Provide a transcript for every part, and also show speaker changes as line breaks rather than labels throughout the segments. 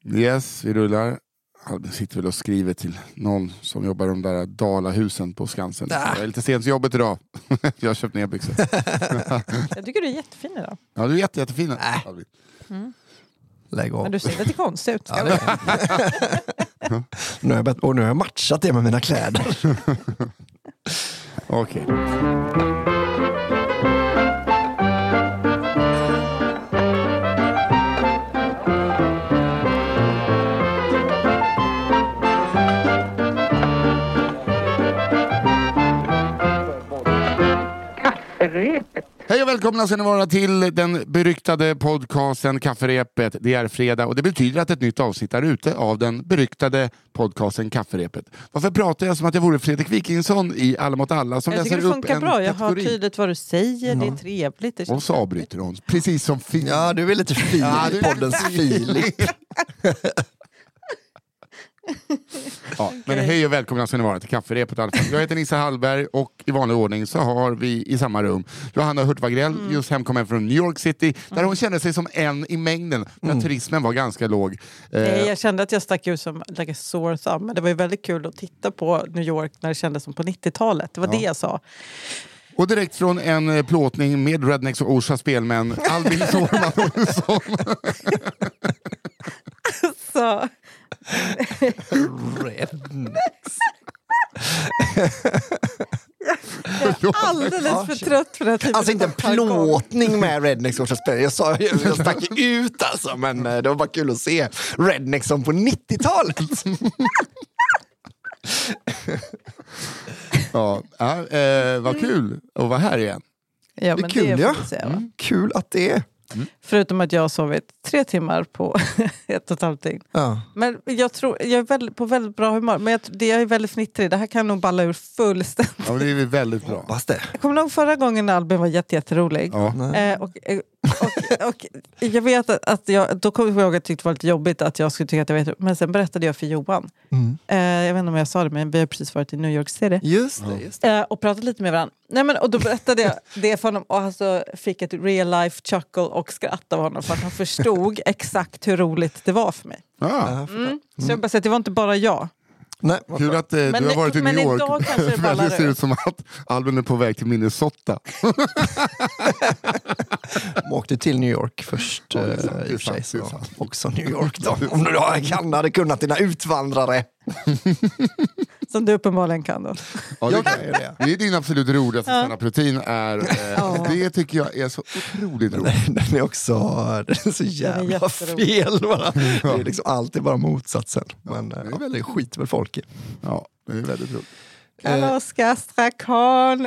Yes, vi rullar. Albin sitter väl och skriver till någon som jobbar i de där Dalahusen på Skansen. Jag är lite sent till jobbet idag. Jag har köpt ner byxor.
Jag tycker du är jättefin idag.
Ja, du är jättefin. Albin.
Lägg av.
Men du ser lite konstig ut.
Nu har jag matchat det med mina kläder.
Okej. Hej och välkomna ska ni vara till den beryktade podcasten Kafferepet. Det är fredag och det betyder att ett nytt avsnitt är ute av den beryktade podcasten Kafferepet. Varför pratar jag som att jag vore Fredrik Wikingsson i Alla mot alla som
jag
läser
tycker det
upp
funkar
en
bra. Jag
kategori.
har tydligt vad du säger, det är trevligt. Det
Och så avbryter hon, precis som Filip.
Ja, du är lite poddens Filip.
Ja, men hej och välkomna ska ni vara till Kafferepet. Jag heter Nisse Hallberg och i vanlig ordning så har vi i samma rum Johanna Hurt Wagrell, just hemkommen från New York City, där hon kände sig som en i mängden när turismen var ganska låg.
Nej, jag kände att jag stack ut som like a sore thumb, men det var ju väldigt kul att titta på New York när det kändes som på 90-talet. Det var det jag sa.
Och direkt från en plåtning med Rednecks och Orsa spelmän, Albin Sårman Olsson.
Så...
Rednecks.
Jag är alldeles för trött för det här typen.
Alltså inte en plåtning med Rednecks och spel. Jag stack ut alltså, men det var bara kul att se Rednecks som på 90-talet.
Vad kul att vara här igen.
Ja,
Det är
men
kul,
det
ja.
får vi säga, va?
Kul att det är.
Förutom att jag har sovit 3 timmar på 1,5 dygn.
Ja.
Men jag tror, jag är på väldigt bra humör. Men jag är väldigt fnittrig. Det här kan nog balla ur fullständigt.
Ja, men det är väldigt bra.
Fast det.
Jag kommer ihåg förra gången när Albin var jätterolig.
Ja.
Och jag vet att då kommer jag ihåg att jag tyckte det var lite jobbigt att jag skulle tycka att jag vet. Men sen berättade jag för Johan. Jag vet inte om jag sa det, men vi har precis varit i New York City.
Just det.
Och pratat lite med varandra. Nej, men, och då berättade jag det för honom och alltså fick ett real life chuckle och skratt av honom för att han förstod exakt hur roligt det var för mig. Så jag bara säger att det var inte bara jag.
Nej,
Kul att du har varit i New York.
Idag kanske det ballar
Det ser
ur.
ut som att Albin är på väg till Minnesota.
de åkte till New York först.
Ja, det är sant,
I och för sig,
det är
så
sant.
också New York då. Om du hade kunnat dina utvandrare.
Som du uppenbarligen kan då.
Ja,
Jag kan ju det.
det är din absolut roligaste stand-up-rutin är, det tycker jag är så otroligt roligt.
Den är så jävla
jätterolig.
fel bara. Det är liksom alltid bara motsatsen. Men det skiter väl folk i.
Ja, det är väldigt roligt.
Karl-Oskar Strakan.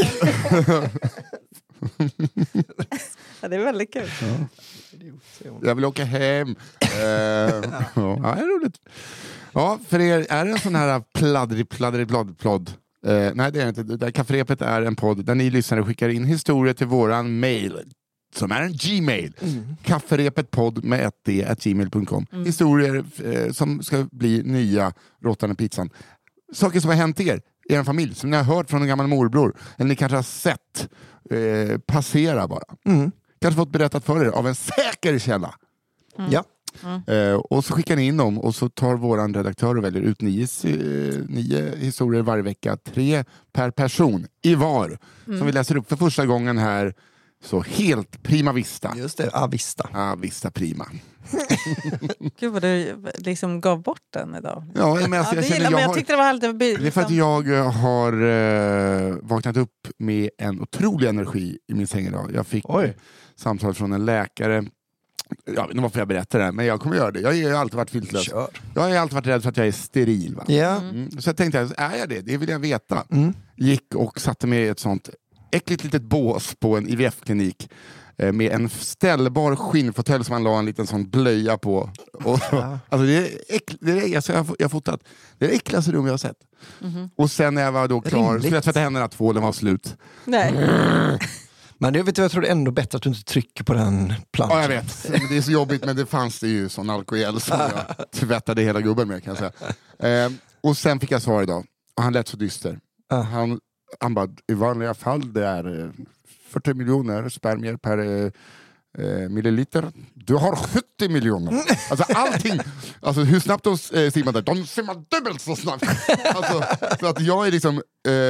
Ja, det är väldigt kul.
Jag vill åka hem. Det är roligt. Ja, för er, är det en sån här plodd? Nej, det är inte. Det Kafferepet är en podd där ni lyssnare skickar in historier till våran mail. Som är en Gmail. Kafferepetpodd med 1d@gmail.com. Historier som ska bli nya Råttan och pizzan. Saker som har hänt er i en familj. Som ni har hört från en gammal morbror. Eller ni kanske har sett passera bara. Kanske fått berättat för er av en säker källa.
Ja.
Och så skickar ni in dem och så tar våran redaktör och väljer ut 9 historier varje vecka. 3 per person i var. Som vi läser upp för första gången här. Så helt prima vista.
Just det, Avista.
Avista prima.
Gud vad du liksom gav bort den idag.
Ja, men
Ja, det gillar, men jag tyckte det var härligt.
Det är för att jag har vaknat upp med en otrolig energi i min säng idag. Jag fick samtal från en läkare. Jag vet inte varför jag berättar det här, men jag kommer göra det. Jag har ju alltid varit filtlös. Jag har ju alltid varit rädd för att jag är steril. Va? Så jag tänkte, är jag det? Det vill jag veta. Gick och satte mig i ett sånt äckligt litet bås på en IVF-klinik. Med en ställbar skinnfåtölj som man la en liten sån blöja på. Och, alltså jag har fotat. Det är det äckligaste rum jag har sett. Och sen när jag var då klar, så jag tvättade händerna, tvålen var slut.
Nej.
Men det, vet du, jag tror det är ändå bättre att du inte trycker på den planschen.
Ja, jag vet. Det är så jobbigt, men det fanns det ju sån alkohol som jag tvättade hela gubben med, kan jag säga. Och sen fick jag svar idag. Och han lät så dyster. Han bara, i vanliga fall det är 40 miljoner spermier per milliliter. Du har 70 miljoner. Alltså allting. Alltså hur snabbt de simmar där. De simmar dubbelt så snabbt. Alltså, så att jag är liksom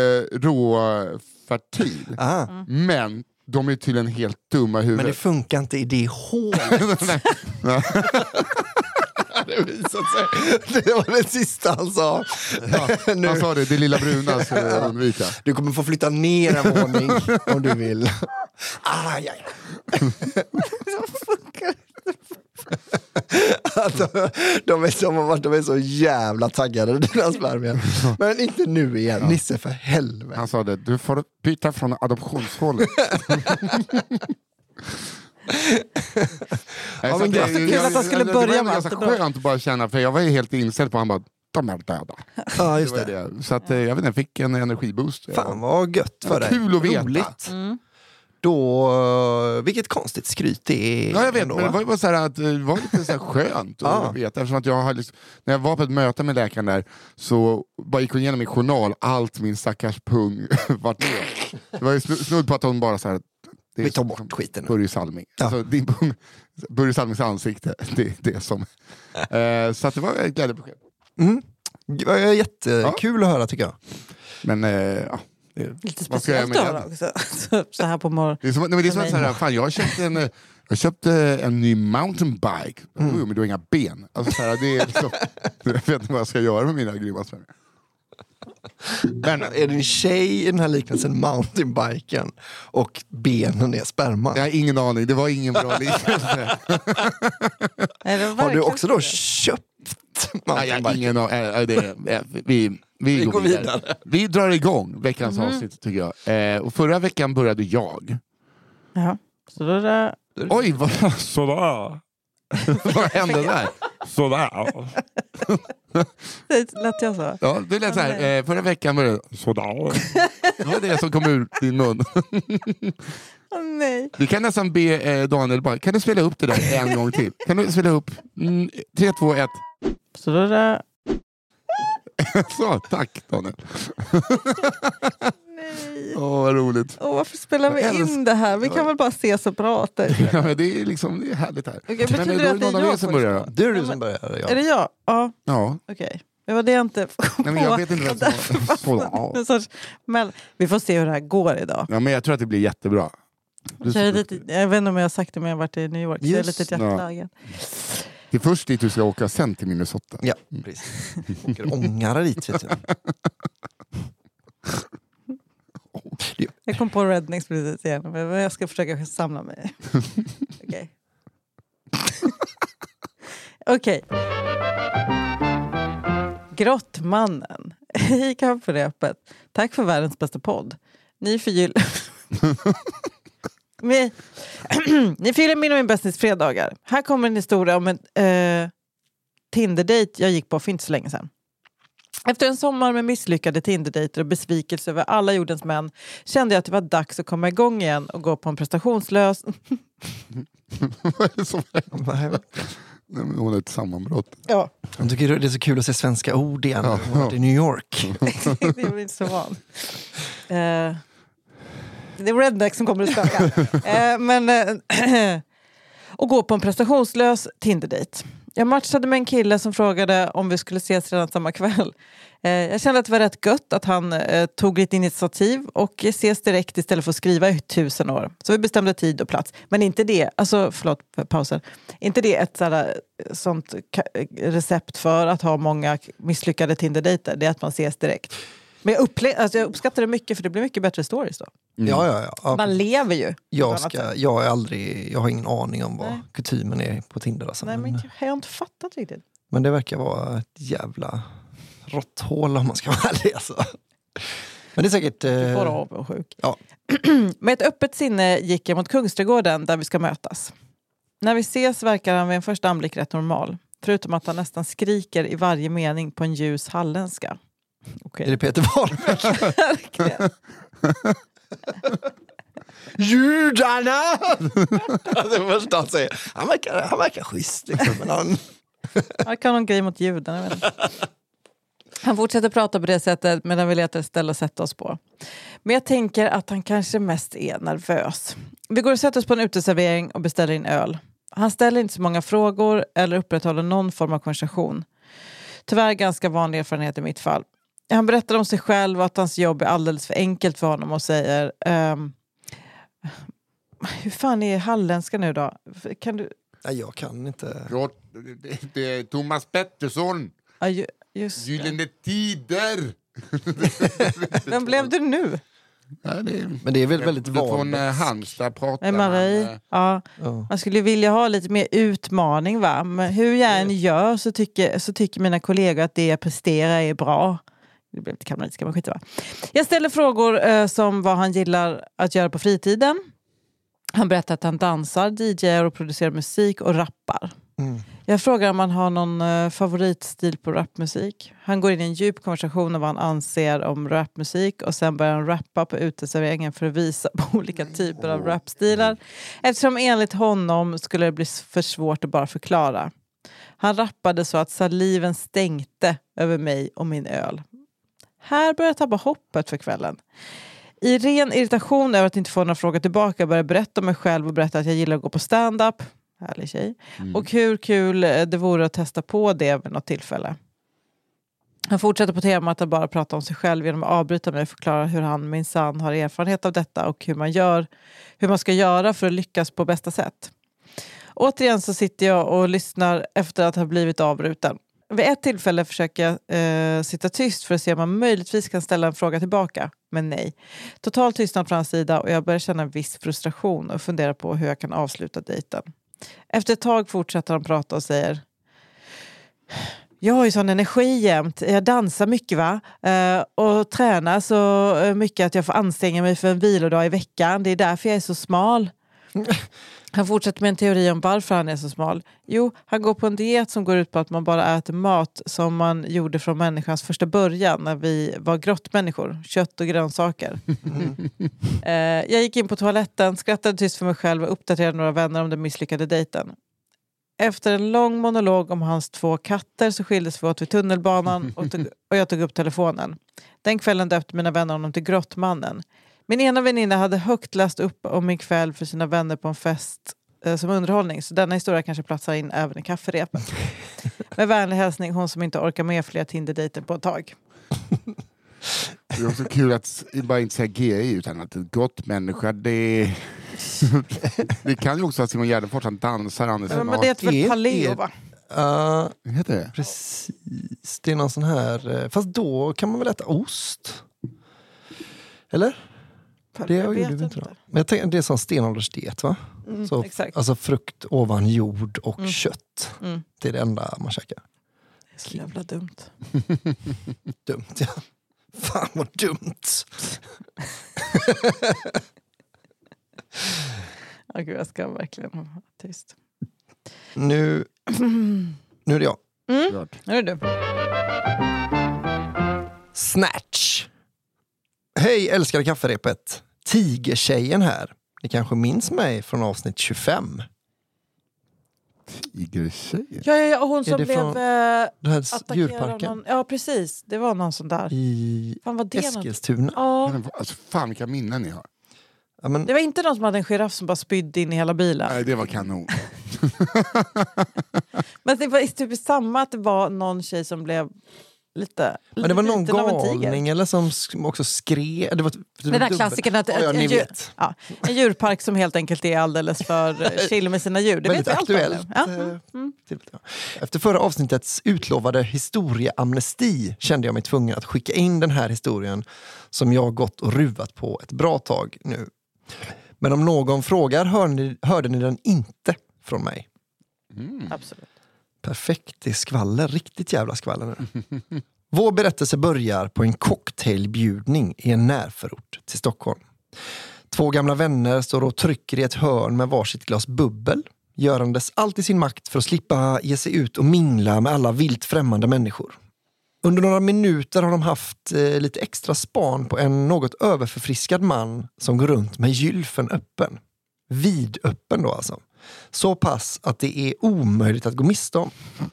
råfertil. Men de är tydligen helt dumma i huvudet.
Men det funkar inte i det hålet. Det var det sista han sa.
Han sa det lilla bruna så undvika.
Du kommer få flytta ner en våning om du vill. De är så jävla taggade, dina spermier. Men inte nu igen, Nisse, för helvete.
Han sa det, du får byta från adoptionshålet.
Men det var så kul att han skulle börja med allt.
Det var skönt att bara känna, för jag var ju helt inställd på han bara, de är döda.
Ja, just det.
Så att, jag vet inte, jag fick en energiboost.
Fan vad gött för dig.
Kul att veta.
Roligt. Då, vilket konstigt skryt det är.
Ja, jag vet, men det var ju bara så här att det var lite så här skönt att veta. Eftersom att jag har liksom, när jag var på ett möte med läkaren där så bara gick hon igenom min journal, allt min stackars pung vart med. Det var ju snudd på att hon bara så här,
vi tar bort skiten.
Börje Salming. Alltså, din pung, Börje Salmings ansikte, det är som. Så att det var ett glädjebesked.
Det var jättekul att höra, tycker jag.
Men
lite speciellt att höra också. Så här på morgonen.
Det är som att säga, fan, jag köpte en ny mountainbike. Men du har inga ben. Alltså, så här, det är liksom, jag vet inte vad jag ska göra med mina grymma spermier.
Men är din tjej i den här liknelsen mountainbiken och benen är sperma?
Jag har ingen aning, det var ingen bra liknelse.
Har du också då köpt mountainbiken?
Vi går vidare. Vi drar igång veckans avsnitt, tycker jag. Och förra veckan började jag.
Ja, så då är det...
Oj, sådär. Vad hände där? Sådär.
Det lät jag så.
Ja, det lät så här. Förra veckan var det sådär. Det var det som kom ur din mun.
Nej.
Vi kan nästan be Daniel bara, kan du spela upp det där en gång till? Kan du spela upp 3, 2, 1.
Så då är det...
Så, tack Daniel.
Nej.
Vad roligt.
Varför spelar vi in det här? Vi kan väl bara se så bra att det...
Ja, men det är liksom, det är härligt här.
Okay, betyder det att det är jag som börjar?
Det är du som börjar, ja.
Är det jag? Ja. Okej. Det var det jag inte kom på.
Nej, men jag vet inte vad som
men vi får se hur det här går idag.
Ja, men jag tror att det blir jättebra.
Jag vet inte om jag har sagt det, men jag har varit i New York. Så det är lite hjärtlägen.
Det är först dit du ska åka, sen till Minnesota.
Ja, precis. Åker ångare dit, vet du.
Jag kom på Rednecks precis igen, men jag ska försöka samla mig. Okej. Okej. Grottmannen. Hej Kafferepet. Tack för världens bästa podd. Ni förgyller min och min bästis fredagar. Här kommer en historia om en Tinder-date jag gick på för inte så länge sedan. Efter en sommar med misslyckade Tinder-dejter och besvikelse över alla jordens män kände jag att det var dags att komma igång igen och gå på en prestationslös...
Vad är det som händer? Hon är ett sammanbrott.
Ja.
Jag tycker det är så kul att se svenska ord igen. Hon var i New York.
Det är inte så van. Det är Redneck som kommer att spöka. Och gå på en prestationslös Tinder-date. Jag matchade med en kille som frågade om vi skulle ses redan samma kväll. Jag kände att det var rätt gött att han tog lite initiativ och ses direkt istället för att skriva i 1000 år. Så vi bestämde tid och plats. Men inte det, alltså förlåt för pausen. Inte det ett sånt recept för att ha många misslyckade Tinder-dejter. Det är att man ses direkt. Men jag uppskattar det mycket, för det blir mycket bättre stories då.
Ja.
Man lever ju.
Jag har ingen aning om vad kutymen är på Tinder. Alltså.
Nej, men jag har inte fattat riktigt.
Men det verkar vara ett jävla råtthål om man ska vara ärlig. Alltså. Men det är säkert...
Bara avundsjuk.
Ja.
Med ett öppet sinne gick jag mot Kungsträdgården där vi ska mötas. När vi ses verkar han vid en första anblick rätt normal. Förutom att han nästan skriker i varje mening på en ljus halländska. Okay.
Är det Peter Wahlbeck? Judarna! Det första han säger. Han verkar schysst liksom, men han...
Han kan ha en grej mot judarna. Han fortsätter prata på det sättet medan vi letar ett ställe att sätta oss på. Men jag tänker att han kanske mest är nervös. Vi går och sätter oss på en uteservering och beställer in öl. Han ställer inte så många frågor eller upprätthåller någon form av konversation. Tyvärr ganska vanlig erfarenhet i mitt fall. Han berättar om sig själv och att hans jobb är alldeles för enkelt för honom och säger... hur fan är halländska nu då? Kan du...
Nej, jag kan inte.
Det är Thomas Pettersson.
Ja, just det.
Gyllene tider.
Vem blev du nu?
Ja,
men det är väl väldigt vanligt.
Från Halmstad pratar
Marie. Ja. Man skulle vilja ha lite mer utmaning, va? Men hur jag än gör så tycker mina kollegor att det jag presterar är bra. Det blev lite kamraliska, men skit, va? Jag ställer frågor som vad han gillar att göra på fritiden. Han berättar att han dansar, DJar och producerar musik och rappar. Jag frågar om han har någon favoritstil på rapmusik. Han går in i en djup konversation om vad han anser om rapmusik och sen börjar han rappa på uteserveringen för att visa på olika typer av rapstilar. Eftersom enligt honom skulle det bli för svårt att bara förklara. Han rappade så att saliven stänkte över mig och min öl. Här börjar jag tappa hoppet för kvällen. I ren irritation över att inte få några frågor tillbaka börjar jag berätta om mig själv och berätta att jag gillar att gå på stand-up. Härlig tjej. Och hur kul det vore att testa på det vid något tillfälle. Han fortsätter på temat att bara prata om sig själv genom att avbryta mig och förklara hur han minsann har erfarenhet av detta och hur man ska göra för att lyckas på bästa sätt. Återigen så sitter jag och lyssnar efter att ha blivit avbruten. Vid ett tillfälle försöker jag sitta tyst för att se om man möjligtvis kan ställa en fråga tillbaka. Men nej. Total tystnad från hans sida och jag börjar känna en viss frustration och fundera på hur jag kan avsluta dejten. Efter ett tag fortsätter han prata och säger: jag har ju sån energi jämt. Jag dansar mycket, va? Och tränar så mycket att jag får anstränga mig för en vilodag i veckan. Det är därför jag är så smal. Han fortsätter med en teori om varför han är så smal. Jo, han går på en diet som går ut på att man bara äter mat som man gjorde från människans första början när vi var grottmänniskor. Kött och grönsaker. Jag gick in på toaletten, skrattade tyst för mig själv och uppdaterade några vänner om den misslyckade dejten. Efter en lång monolog om hans 2 katter så skildes vi åt vid tunnelbanan och jag tog upp telefonen. Den kvällen döpte mina vänner honom till Grottmannen. Min ena väninna hade högt läst upp om min kväll för sina vänner på en fest som underhållning. Så denna historia kanske platsar in även i kafferepen. Med vänlig hälsning, hon som inte orkar med fler Tinder-dejter på ett tag.
Det är också kul att bara inte säga GI utan att ett gott människa, det kan ju också vara Simon Gärdenfors, han dansar.
Men det är ett paleo, va?
Heter det?
Precis, det är någon sån här... Fast då kan man väl äta ost? Eller? Det jag gjorde vi inte. Men jag tänker, det är sån stenåldersdiet, va? Så,
exakt.
Alltså frukt ovan jord och kött. Det är det enda man käkar.
Det är så jävla dumt.
Dumt, ja. Fan vad dumt.
Gud, jag ska verkligen vara tyst.
Nu är det jag.
Nu är det du.
Snatch. Hej älskade kafferepet. Tigertjejen här. Ni kanske minns mig från avsnitt 25.
Tigertjejen?
Ja, och hon som blev
djurparken.
Någon, ja, precis. Det var någon sån där.
I Eskilstuna.
Ja.
Alltså, fan vilka minnen ni har.
Ja, men...
Det var inte någon som hade en giraff som bara spydde in i hela bilen.
Nej, det var kanon.
Men det var typ samma att det var någon tjej som blev lite...
Men det var någon galning eller som också skrev... Det var
den där klassikern att en djurpark som helt enkelt är alldeles för chill med sina djur. Det
väldigt
vet vi
aktuellt. Efter förra avsnittets utlovade historieamnesti kände jag mig tvungen att skicka in den här historien som jag gått och ruvat på ett bra tag nu. Men om någon frågar hörde ni den inte från mig.
Absolut.
Perfekt, det är skvaller, riktigt jävla skvaller nu. Vår berättelse börjar på en cocktailbjudning i en närförort till Stockholm. 2 gamla vänner står och trycker i ett hörn med varsitt glas bubbel, görandes allt i sin makt för att slippa ge sig ut och mingla med alla vilt främmande människor. Under några minuter har de haft lite extra span på en något överförfriskad man som går runt med gylfen öppen. Vidöppen då alltså. Så pass att det är omöjligt att gå miste om.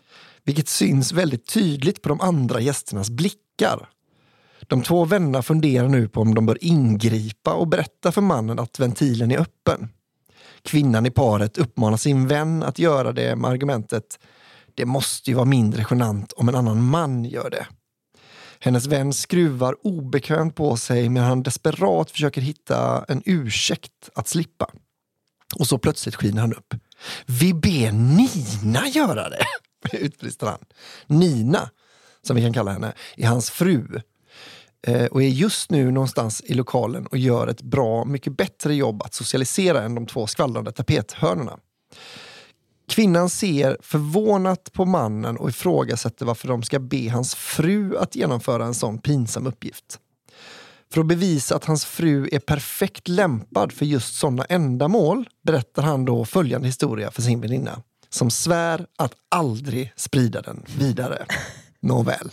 vilket syns väldigt tydligt på de andra gästernas blickar. De 2 vännerna funderar nu på om de bör ingripa och berätta för mannen att ventilen är öppen. Kvinnan i paret uppmanar sin vän att göra det med argumentet: det måste ju vara mindre genant om en annan man gör det. Hennes vän skruvar obekvämt på sig medan han desperat försöker hitta en ursäkt att slippa. Och så plötsligt skiner han upp. Vi ber Nina göra det, utbrister han. Nina, som vi kan kalla henne, är hans fru. Och är just nu någonstans i lokalen och gör ett bra, mycket bättre jobb att socialisera än de 2 skvallrande tapethörnorna. Kvinnan ser förvånat på mannen och ifrågasätter varför de ska be hans fru att genomföra en sån pinsam uppgift. För att bevisa att hans fru är perfekt lämpad för just sådana ändamål berättar han då följande historia för sin väninna, som svär att aldrig sprida den vidare. Nåväl.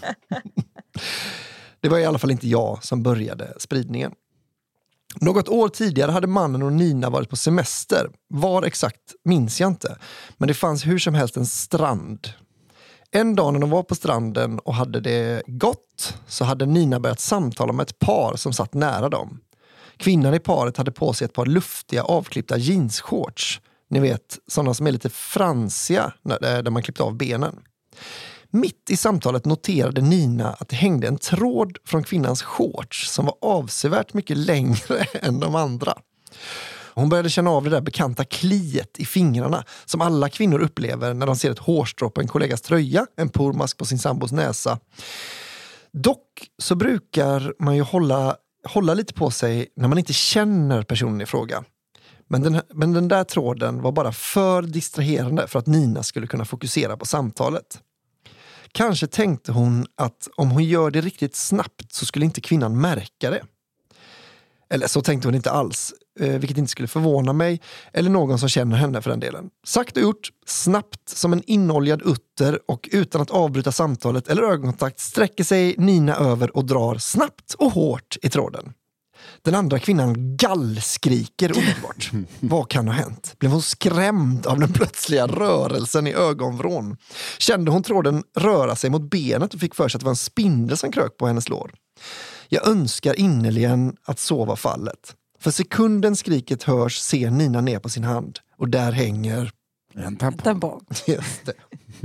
Det var i alla fall inte jag som började spridningen. Något år tidigare hade mannen och Nina varit på semester. Var exakt minns jag inte. Men det fanns hur som helst en strand. En dag när de var på stranden och hade det gott så hade Nina börjat samtala med ett par som satt nära dem. Kvinnan i paret hade på sig ett par luftiga avklippta jeansshorts. Ni vet, sådana som är lite fransiga där man klippt av benen. Mitt i samtalet noterade Nina att det hängde en tråd från kvinnans shorts som var avsevärt mycket längre än de andra. Hon började känna av det där bekanta kliet i fingrarna som alla kvinnor upplever när de ser ett hårstrå på en kollegas tröja, en pormask på sin sambos näsa. Dock så brukar man ju hålla lite på sig när man inte känner personen i fråga. Men den där tråden var bara för distraherande för att Nina skulle kunna fokusera på samtalet. Kanske tänkte hon att om hon gör det riktigt snabbt så skulle inte kvinnan märka det. Eller så tänkte hon inte alls, vilket inte skulle förvåna mig eller någon som känner henne för den delen. Sagt och gjort, snabbt som en inoljad utter och utan att avbryta samtalet eller ögonkontakt sträcker sig Nina över och drar snabbt och hårt i tråden. Den andra kvinnan gallskriker omedelbart. Vad kan ha hänt? Blev hon skrämd av den plötsliga rörelsen i ögonvrån? Kände hon tråden röra sig mot benet och fick för sig att det var en spindel som krök på hennes lår? Jag önskar innerligen att så var fallet. För sekunden skriket hörs ser Nina ner på sin hand. Och där hänger
en tampong.
Just det.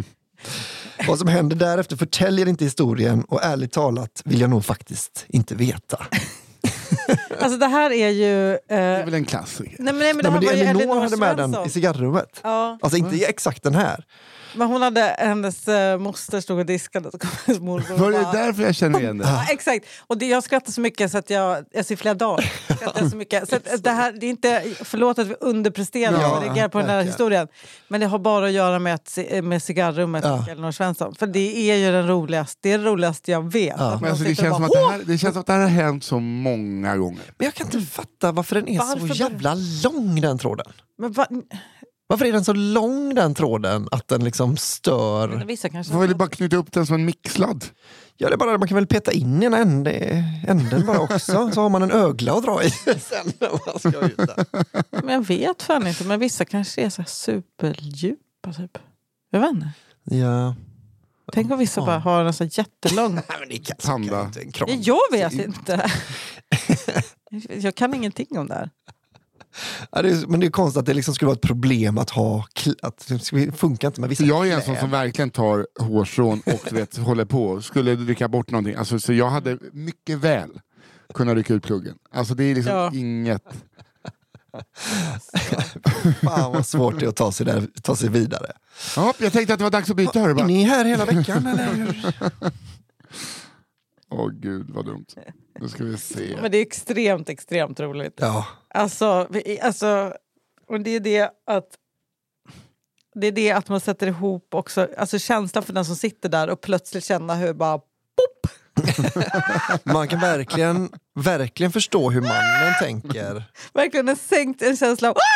Vad som händer därefter förtäljer inte historien och ärligt talat vill jag nog faktiskt inte veta.
Alltså det här är ju...
Det är väl en klassiker.
Nej, men
det Elinor hade med den i cigarrummet.
Ja.
Alltså inte exakt den här.
Men hon hade, hennes moster stod och diskade och så kom hennes morbror.
Var det därför jag känner igen det?
Ja, exakt. Och jag skrattar så mycket så att jag ser flera dagar. Så mycket. Så att det här, det är inte, förlåt att vi underpresterar och reagerar på den här historien. Men det har bara att göra med cigarrummet och Elinor Svensson. För det är ju det roligaste jag vet.
Ja. Men alltså, det känns som att det känns som att det här har hänt så många gånger.
Men jag kan inte fatta varför den är så jävla lång, den tråden.
Men
varför är den så lång, den tråden, att den liksom stör?
Vissa kanske
man vill bara knyta upp den som en mixladd.
Ja, det är bara, man kan väl peta in i en änden bara också. Så har man en ögla att dra i sen när man ska ut där.
Men jag vet fan inte, men vissa kanske är så här superdjupa typ. Jag vet inte.
Ja.
Tänk om vissa bara har en så jättelång...
Nej, men det kan
Panda.
Jag vet inte. Jag kan ingenting om det här.
Ja, men det är konstigt att det liksom skulle vara ett problem att det funkar inte med vissa.
Jag är en sån som verkligen tar hårstrån och håller på. Skulle rycka bort någonting. Alltså, så jag hade mycket väl kunnat rycka ut pluggen. Alltså det är liksom inget...
Fan vad svårt det är att ta sig vidare.
Ja, jag tänkte att det var dags att byta.
Är ni här hela veckan eller?
Åh
gud vad dumt. Nu ska vi se.
Men det är extremt roligt.
Ja.
Alltså och det är det att man sätter ihop också, alltså känslan för den som sitter där och plötsligt känna hur bara pop.
Man kan verkligen förstå hur mannen tänker.
Verkligen en känsla av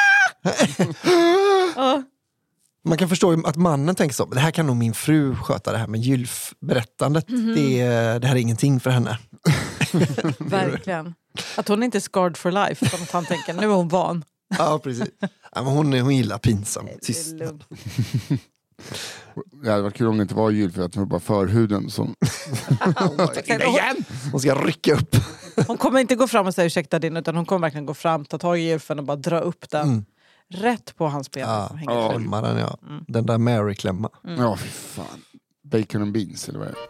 Man kan förstå att mannen tänker så. Det här kan nog min fru sköta, det här med gylfberättandet. Det här är ingenting för henne.
Verkligen. Att hon inte är scarred for life. Utan att han tänker, nu är hon van.
Ja, precis. Ja, men hon gillar pinsam tystnad.
Det hade varit kul om det inte var julfröet, det var bara förhuden som...
Igen! Hon ska rycka upp.
Hon kommer inte gå fram och säga ursäkta din, utan hon kommer verkligen gå fram, ta tag i julfen och bara dra upp den. Rätt på hans ben som hänger kvar.
Klämma den, ja. Den där Mary-klämma.
Ja, fy fan. Bacon and beans, eller vad är det?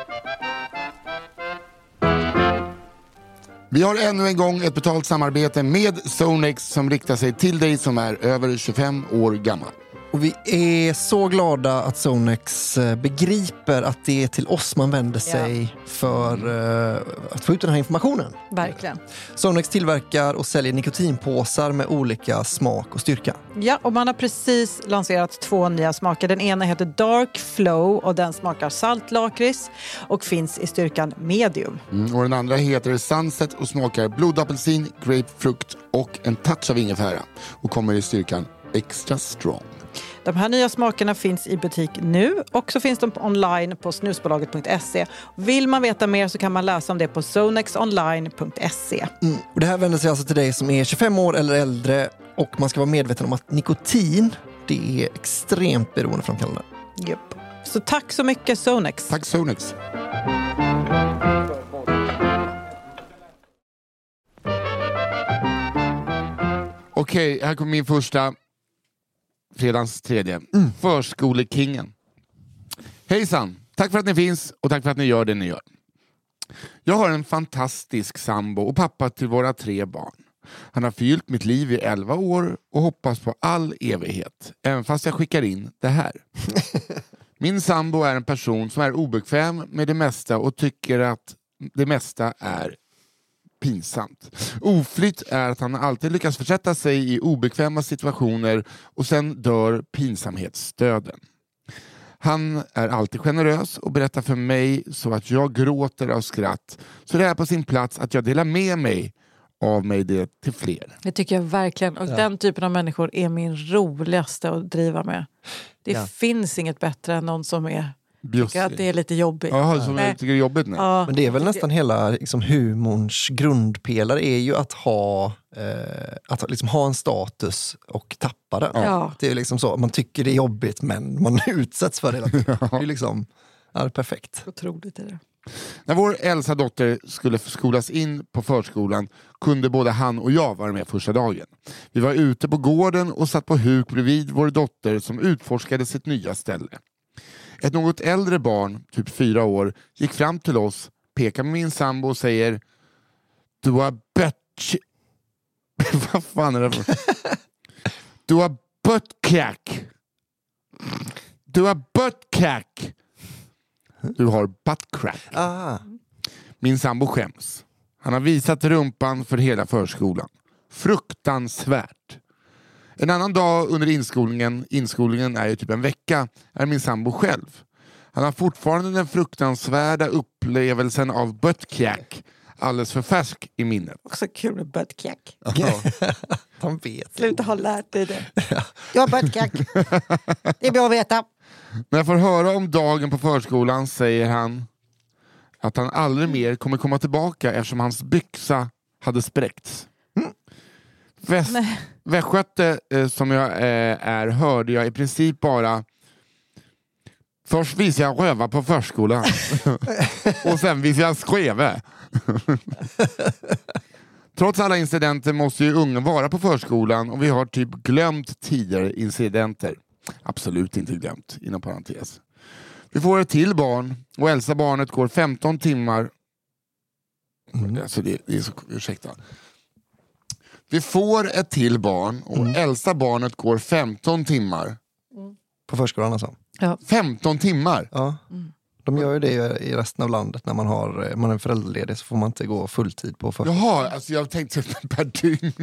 Vi har ännu en gång ett betalt samarbete med Zonex som riktar sig till dig som är över 25 år gammal.
Och vi är så glada att Zonex begriper att det är till oss man vänder sig för att få ut den här informationen.
Verkligen.
Zonex tillverkar och säljer nikotinpåsar med olika smak och styrka.
Ja, och man har precis lanserat 2 nya smaker. Den ena heter Dark Flow och den smakar saltlakrits och finns i styrkan medium.
Och den andra heter Sunset och smakar blodapelsin, grapefrukt och en touch av ingefära och kommer i styrkan extra strong.
De här nya smakerna finns i butik nu och så finns de online på snusbolaget.se. Vill man veta mer så kan man läsa om det på zonexonline.se.
Och det här vänder sig alltså till dig som är 25 år eller äldre och man ska vara medveten om att nikotin, det är extremt beroendeframkallande.
Japp. Så tack så mycket Zonex.
Tack Zonex. Okej, här kommer min första. Fredagens 3. Förskolekingen. Hejsan, tack för att ni finns och tack för att ni gör det ni gör. Jag har en fantastisk sambo och pappa till våra 3 barn. Han har fyllt mitt liv i 11 år och hoppas på all evighet. Även fast jag skickar in det här. Min sambo är en person som är obekväm med det mesta och tycker att det mesta är pinsamt. Oflytt är att han alltid lyckas försätta sig i obekväma situationer och sen dör pinsamhetsstöden. Han är alltid generös och berättar för mig så att jag gråter av skratt. Så det är på sin plats att jag delar med mig av mig det till fler.
Det tycker jag verkligen. Och den typen av människor är min roligaste att driva med. Det finns inget bättre än någon som är tycker att det är lite jobbigt.
Jaha, som jag tycker det är jobbigt nu.
Ja.
Men det är väl nästan hela liksom, humorns grundpelare är ju att ha liksom, ha en status och tappa den.
Ja.
Det är liksom så, man tycker det är jobbigt men man utsätts för det hela tiden. Det är liksom, det är perfekt.
Otroligt är det.
När vår äldsta dotter skulle skolas in på förskolan kunde både han och jag vara med första dagen. Vi var ute på gården och satt på huk bredvid vår dotter som utforskade sitt nya ställe. Ett något äldre barn, typ 4 år, gick fram till oss, pekar med min sambo och säger: Du har vad fan är det för? Du har buttcrack. Du har buttcrack. Du har buttcrack. Min sambo skäms. Han har visat rumpan för hela förskolan. Fruktansvärt. En annan dag under inskolningen är ju typ en vecka, är min sambo själv. Han har fortfarande den fruktansvärda upplevelsen av buttcrack alldeles för färsk i minnet.
Också kul med buttcrack.
Han vet.
Sluta ha lärt dig det. Jag har buttcrack. Det är bra att veta.
När jag får höra om dagen på förskolan säger han att han aldrig mer kommer komma tillbaka eftersom hans byxa hade spräckts. Västgöte som jag är hörde jag i princip bara: Först visar jag röva på förskolan och sen visar jag skreve. Trots alla incidenter måste ju ungen vara på förskolan och vi har typ glömt tidigare incidenter. Absolut inte glömt, inom parentes. Vi får ett till barn och äldsta barnet går 15 timmar. Alltså det är så, ursäkta. Vi får ett till barn och äldsta barnet går 15 timmar.
På förskolan alltså?
Ja.
15 timmar?
Ja. De gör ju det i resten av landet. När man är föräldraledig så får man inte gå fulltid på förskolan.
Jaha, alltså jag tänkte per dygn.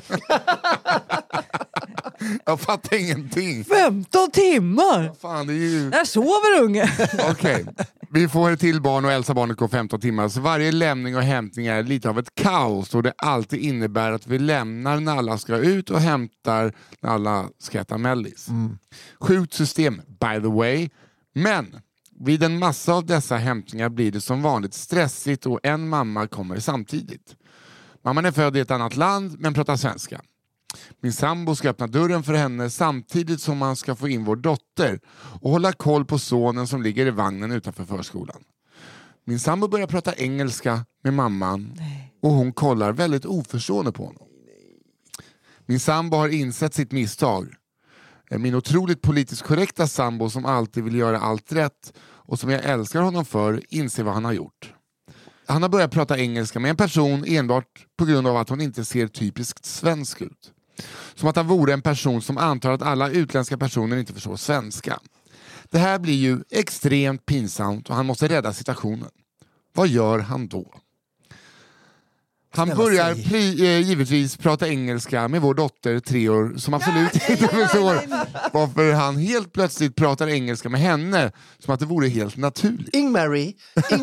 Jag fattar ingenting.
15 timmar!
Fan, det är ju...
Där sover unge.
Okej. Vi får ett till barn och äldsta barnet går 15 timmar. Så varje lämning och hämtning är lite av ett kaos. Och det alltid innebär att vi lämnar när alla ska ut och hämtar när alla ska äta mellis. Sjukt system, by the way. Men vid en massa av dessa hämtningar blir det som vanligt stressigt och en mamma kommer samtidigt. Mamman är född i ett annat land men pratar svenska. Min sambo ska öppna dörren för henne samtidigt som man ska få in vår dotter och hålla koll på sonen som ligger i vagnen utanför förskolan. Min sambo börjar prata engelska med mamman och hon kollar väldigt oförstående på honom. Min sambo har insett sitt misstag. Min otroligt politiskt korrekta sambo som alltid vill göra allt rätt och som jag älskar honom för inser vad han har gjort. Han har börjat prata engelska med en person enbart på grund av att hon inte ser typiskt svensk ut. Som att han vore en person som antar att alla utländska personer inte förstår svenska. Det här blir ju extremt pinsamt och han måste rädda situationen. Vad gör han då? Han börjar givetvis prata engelska med vår dotter 3 år som absolut inte förstår varför han helt plötsligt pratar engelska med henne som att det vore helt naturligt.
Ingmary.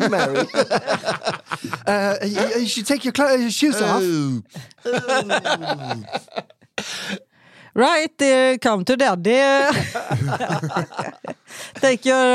You should take your shoes off.
Right, come to daddy. Take your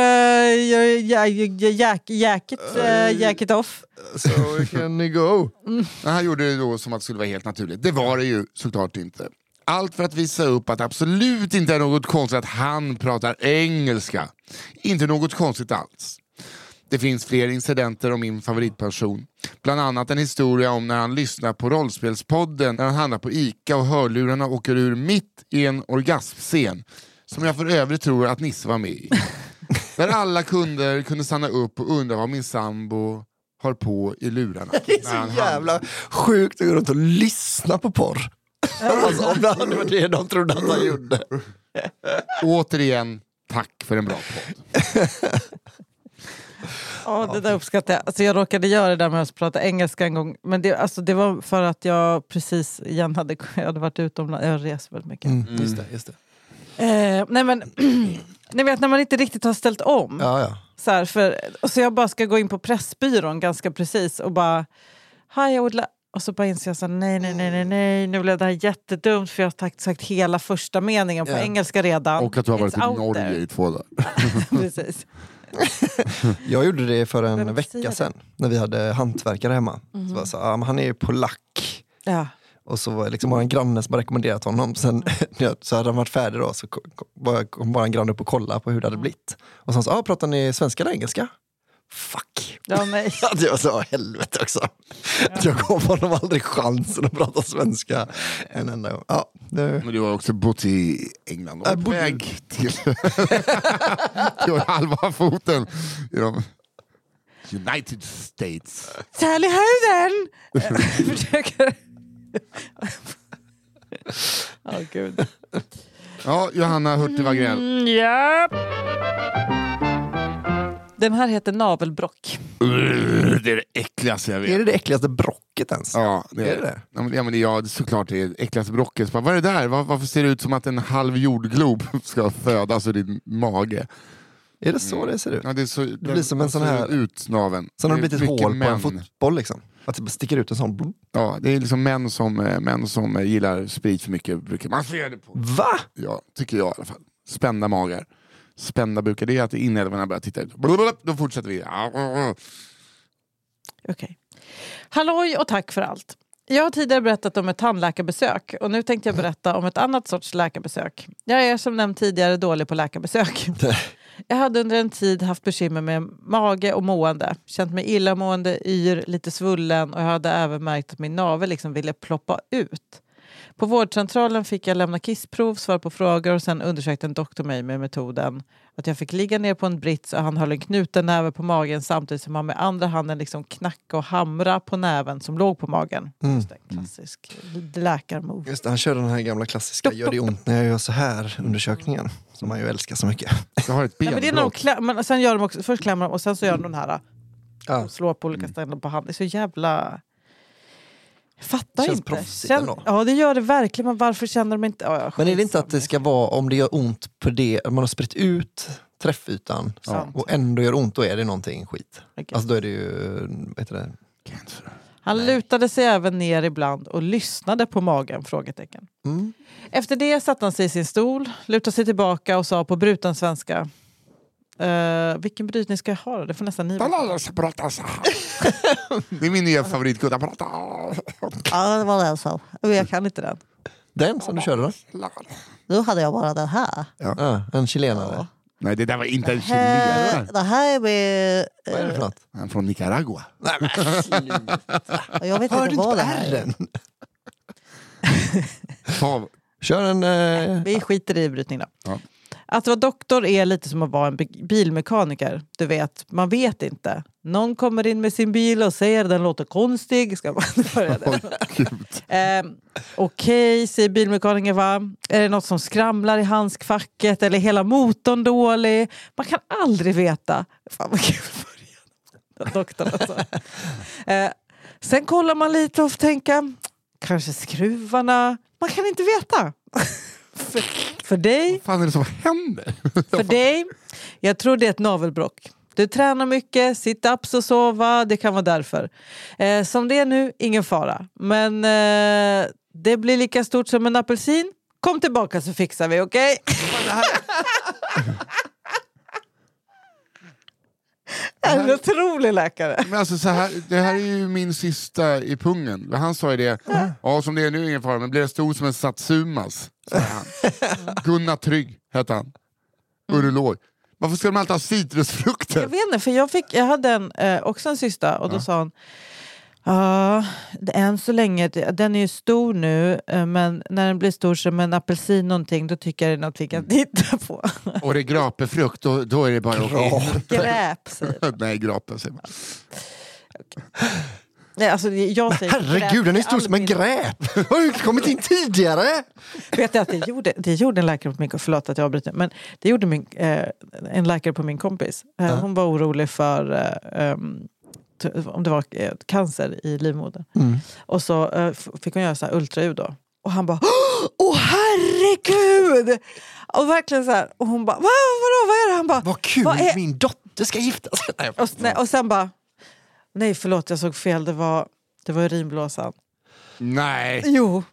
jacket off.
So we can go.
Han gjorde det då som att det skulle vara helt naturligt. Det var det ju såklart inte. Allt för att visa upp att det absolut inte är något konstigt att han pratar engelska. Inte något konstigt alls. Det finns fler incidenter om min favoritperson. Bland annat en historia om när han lyssnar på rollspelspodden när han handlar på Ica och hörlurarna åker ur mitt i en orgasmscen som jag för övrigt tror att Nisse var med i. Där alla kunder kunde stanna upp och undra vad min sambo har på i lurarna.
Det är så jävla sjukt att gå runt och lyssna på porr. Alltså, om det var det de trodde att han gjorde.
Återigen, tack för en bra podd.
Ja, det där uppskattar jag. Alltså jag råkade göra det där med att prata engelska en gång. Men det var för att jag precis igen hade varit utomlands. Jag reser väldigt mycket.
Just det.
Nej men, ni vet när man inte riktigt har ställt om.
Ja.
Så här, så jag bara ska gå in på Pressbyrån ganska precis och bara hi, och så bara inser jag så nej, nu blev det här jättedumt för jag har sagt hela första meningen på engelska redan.
Och att du har varit i Norge i 2 dagar.
Precis.
Jag gjorde det för en vecka sedan när vi hade hantverkare hemma. Så var så, han är ju polack.
Ja.
Och så var liksom en granne som rekommenderat honom. Sen så hade han varit färdig då. Så kom bara en granne upp och kolla på hur det hade blivit. Och så sa pratar ni svenska eller engelska? Fuck.
Ja, nej.
Det var så helvete också. Ja. Jag gav honom aldrig chansen att prata svenska en enda gång. Ja,
Men du har också bott i England och på väg till halva foten i de United States.
Sally Howden! Försöker... Gud.
Ja, Johanna Hurtig Wagrell.
Ja. Den här heter navelbrock.
Det är det äckligaste jag vet.
Är det äckligaste brocket ens?
Ja, det är det. Ja, det är såklart det är det äckligaste brocket. Vad är det där? Varför ser det ut som att en halv jordglob ska födas ur din mage?
Är det så det ser ut?
Ja,
det blir som en sån här
utnaven.
Sen har det blivit ett hål på en fotboll liksom. Att det sticker ut en sån.
Ja, det är liksom män som gillar sprit för mycket brukar man se det på.
Va?
Ja, tycker jag i alla fall. Spända magar. Spända bukar, det är att inälvorna börjar titta ut. Då fortsätter vi.
Okej. Halloj och tack för allt. Jag har tidigare berättat om ett tandläkarbesök och nu tänkte jag berätta om ett annat sorts läkarbesök. Jag är som nämnt tidigare dålig på läkarbesök. Jag hade under en tid haft bekymmer med mage och mående. Känt mig illamående, lite svullen och jag hade även märkt att min navel liksom ville ploppa ut. På vårdcentralen fick jag lämna kissprov, svara på frågor och sen undersökte en doktor mig med metoden att jag fick ligga ner på en brits och han höll en knuten näve på magen samtidigt som han med andra handen liksom knacka och hamra på näven som låg på magen. Just det, klassisk läkarmove.
Just det, han kör den här gamla klassiska gör det ont när jag gör så här undersökningen som man ju älskar så mycket.
Jag har ett benbrott.
Men sen gör de också, först klämmer de och sen så gör de den här och slår på olika ställen på handen. Det är så jävla... Jag fattar
känns
inte.
Proffsigt ändå.
Ja, det gör det verkligen. Men varför känner de inte...
Men är det inte att det ska vara om det gör ont på det, man har spritt ut träffytan och ändå gör ont, då är det någonting skit. Alltså då är det ju, vet du det?
Cancer.
Han lutade sig även ner ibland och lyssnade på magen, frågetecken. Efter det satte han sig i sin stol, lutade sig tillbaka och sa på bruten svenska: vilken brytning ska jag ha? Det får nästan ni.
Det är min nya favoritgudda.
Ja, det var det så. Jag kan inte den.
Den som du körde då?
Då hade jag bara den här.
En chilenare.
Ja.
Nej, det där var inte en chilenare.
Det här är med...
Vad är det för något?
Han är från Nicaragua.
Nej, men sluta.
Jag vet
Hör
inte
du
vad
inte
det här är.
Ärren? Kör en...
Vi skiter i brytning då.
Ja.
Att vara doktor är lite som att vara en bilmekaniker. Du vet, man vet inte. Någon kommer in med sin bil och säger den låter konstig. Ska man börja det? Okej, säger bilmekaniker, va? Är det något som skramlar i handskfacket? Eller är hela motorn dålig? Man kan aldrig veta. Fan vad kul början. Doktorn alltså. Sen kollar man lite och får tänka, kanske skruvarna. Man kan inte veta. För dig.
Vad fan är det som händer?
För dig, jag tror det är ett navelbråck. Du tränar mycket, sit-ups och sova, det kan vara därför. Som det är nu, ingen fara. Men det blir lika stort som en apelsin. Kom tillbaka så fixar vi, okej? En otrolig läkare.
Men alltså så här, det här är ju min sista i pungen. Han sa ju det. Ja, som det är nu ingen fara, men blir det stor som en satsumas. Han. Gunnar Trygg hette han. Urolog. Varför ska de alltid ha citrusfrukter?
Jag vet inte, för jag hade också en syster och då sa hon, än så länge, den är ju stor nu, men när den blir stor som en apelsin någonting, då tycker jag det är något vi kan titta på.
Och det är grapefrukt, då är det bara
Gräp, säger man.
Nej, grape säger man.
Nej, alltså, jag säger
herregud, den är stor som en gräp. Har du kommit in tidigare?
Vet jag att det gjorde en läkare på min kompis, förlåt att jag avbryter, men det gjorde en läkare på min kompis. Hon var orolig för om det var cancer i livmodern. Och så fick hon göra så här ultraljud då. Och han bara, åh herregud! Och verkligen så här, och hon bara, vadå, vad är det? Han bara,
vad kul, min dotter ska gifta sig.
Och sen bara, nej förlåt, jag såg fel, det var urinblåsan.
Nej.
Jo.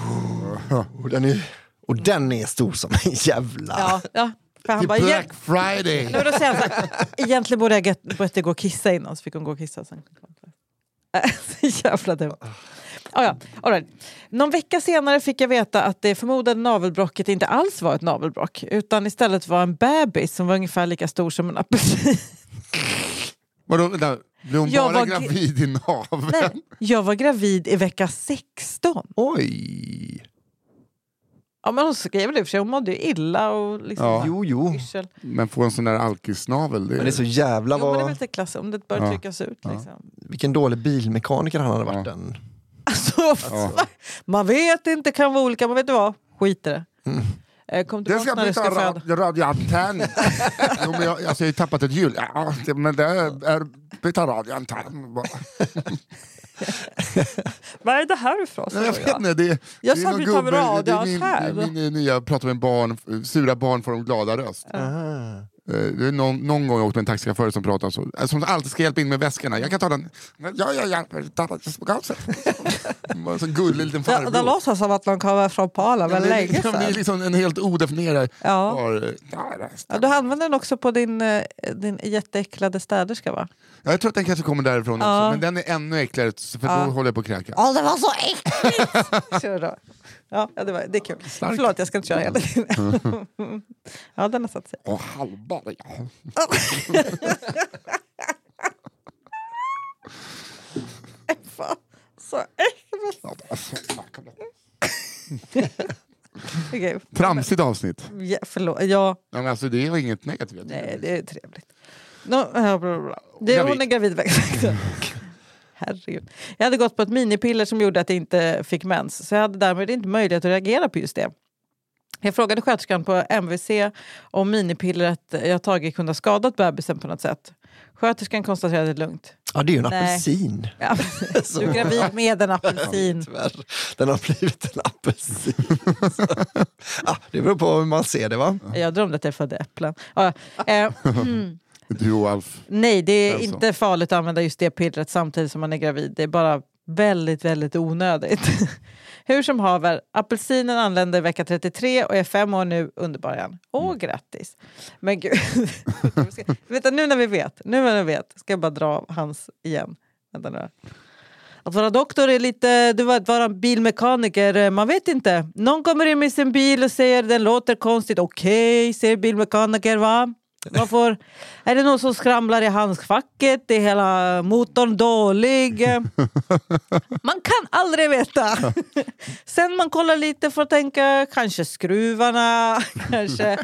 Och den är stor som en jävla...
Ja. För han
Det
bara,
är Black Friday.
då säger han så här, egentligen borde jag börja gå och kissa innan, så fick hon gå och kissa sen. Så jävla dumt. Ja. All right. Någon vecka senare fick jag veta att det förmodade navelbrocket inte alls var ett navelbrock, utan istället var en bebis som var ungefär lika stor som en apelsin.
Vadå, blev hon bara gravid i naveln?
Nej, jag var gravid i vecka 16.
Oj.
Ja, men hon skrev det för hon mådde illa och liksom
Jo.
Yrsel.
Men få en sån där alkisnavel.
Men det är så jävla
men det är väl lite klass om det bör tryckas ut. Liksom.
Vilken dålig bilmekaniker han hade varit den.
Alltså, man vet inte, kan vara olika, men vet du vad? Skit i det. Kom
Det ska byta radioantern. Jo, men jag har ju tappat ett hjul. Ja, men det är byta radioantern.
Vad är det här för oss?
Jag vet inte,
jag sa att vi tar med
radioantern. Det är min nya, pratar med barn, sura barn får de glada röst. Det är någon gång jag åkte med en taxichaufför som pratar så. Som alltid ska hjälpa in med väskorna. Jag kan ta den. Ja. Så gullig liten farbror.
Det låter som att man kommer från Pala väldigt länge sedan.
Det är liksom en helt odefinierad...
Du använder den också på din jätteäcklade städerska, va?
Ja, jag tror att den kanske kommer därifrån också. Men den är ännu äckligare, för då håller jag på att kräka.
Det var så äckligt! Kör då. Ja, det är kul. Stark. Förlåt, jag ska inte köra hela tiden. Ja, den har satt sig.
Och Hallberg.
Så äckligt. Okay.
Tramsigt avsnitt.
Ja, förlåt. Ja.
Men alltså, det är inget negativt.
Nej, det är trevligt. Hon är gravid. Herregud. Jag hade gått på ett minipiller som gjorde att jag inte fick mens. Så jag hade därmed inte möjlighet att reagera på just det. Jag frågade sköterskan på MVC om minipillret jag tagit kunde ha skadat bebisen på något sätt. Sköterskan konstaterade det lugnt.
Ja, det är ju en apelsin.
Ja, du är gravid med en apelsin.
Ja, den har blivit en apelsin. Det beror på hur man ser det, va?
Jag drömde att jag födde äpplen.
Du och Alf.
Nej, det är inte farligt att använda just det pillret samtidigt som man är gravid. Det är bara väldigt, väldigt onödigt. Hur som haver, apelsinen anländer i vecka 33 och är 5 år nu, underbar igen. Grattis. Men gud. Nu när vi vet, ska jag bara dra hans igen. Vänta nu. Att vara doktor är lite, du vet, vara bilmekaniker, man vet inte. Någon kommer in med sin bil och säger den låter konstigt. Okej, säger bilmekaniker, va? Är det någon som skramlar i handskfacket? Är hela motorn dålig? Man kan aldrig veta. Sen man kollar lite för att tänka, kanske skruvarna. Kanske.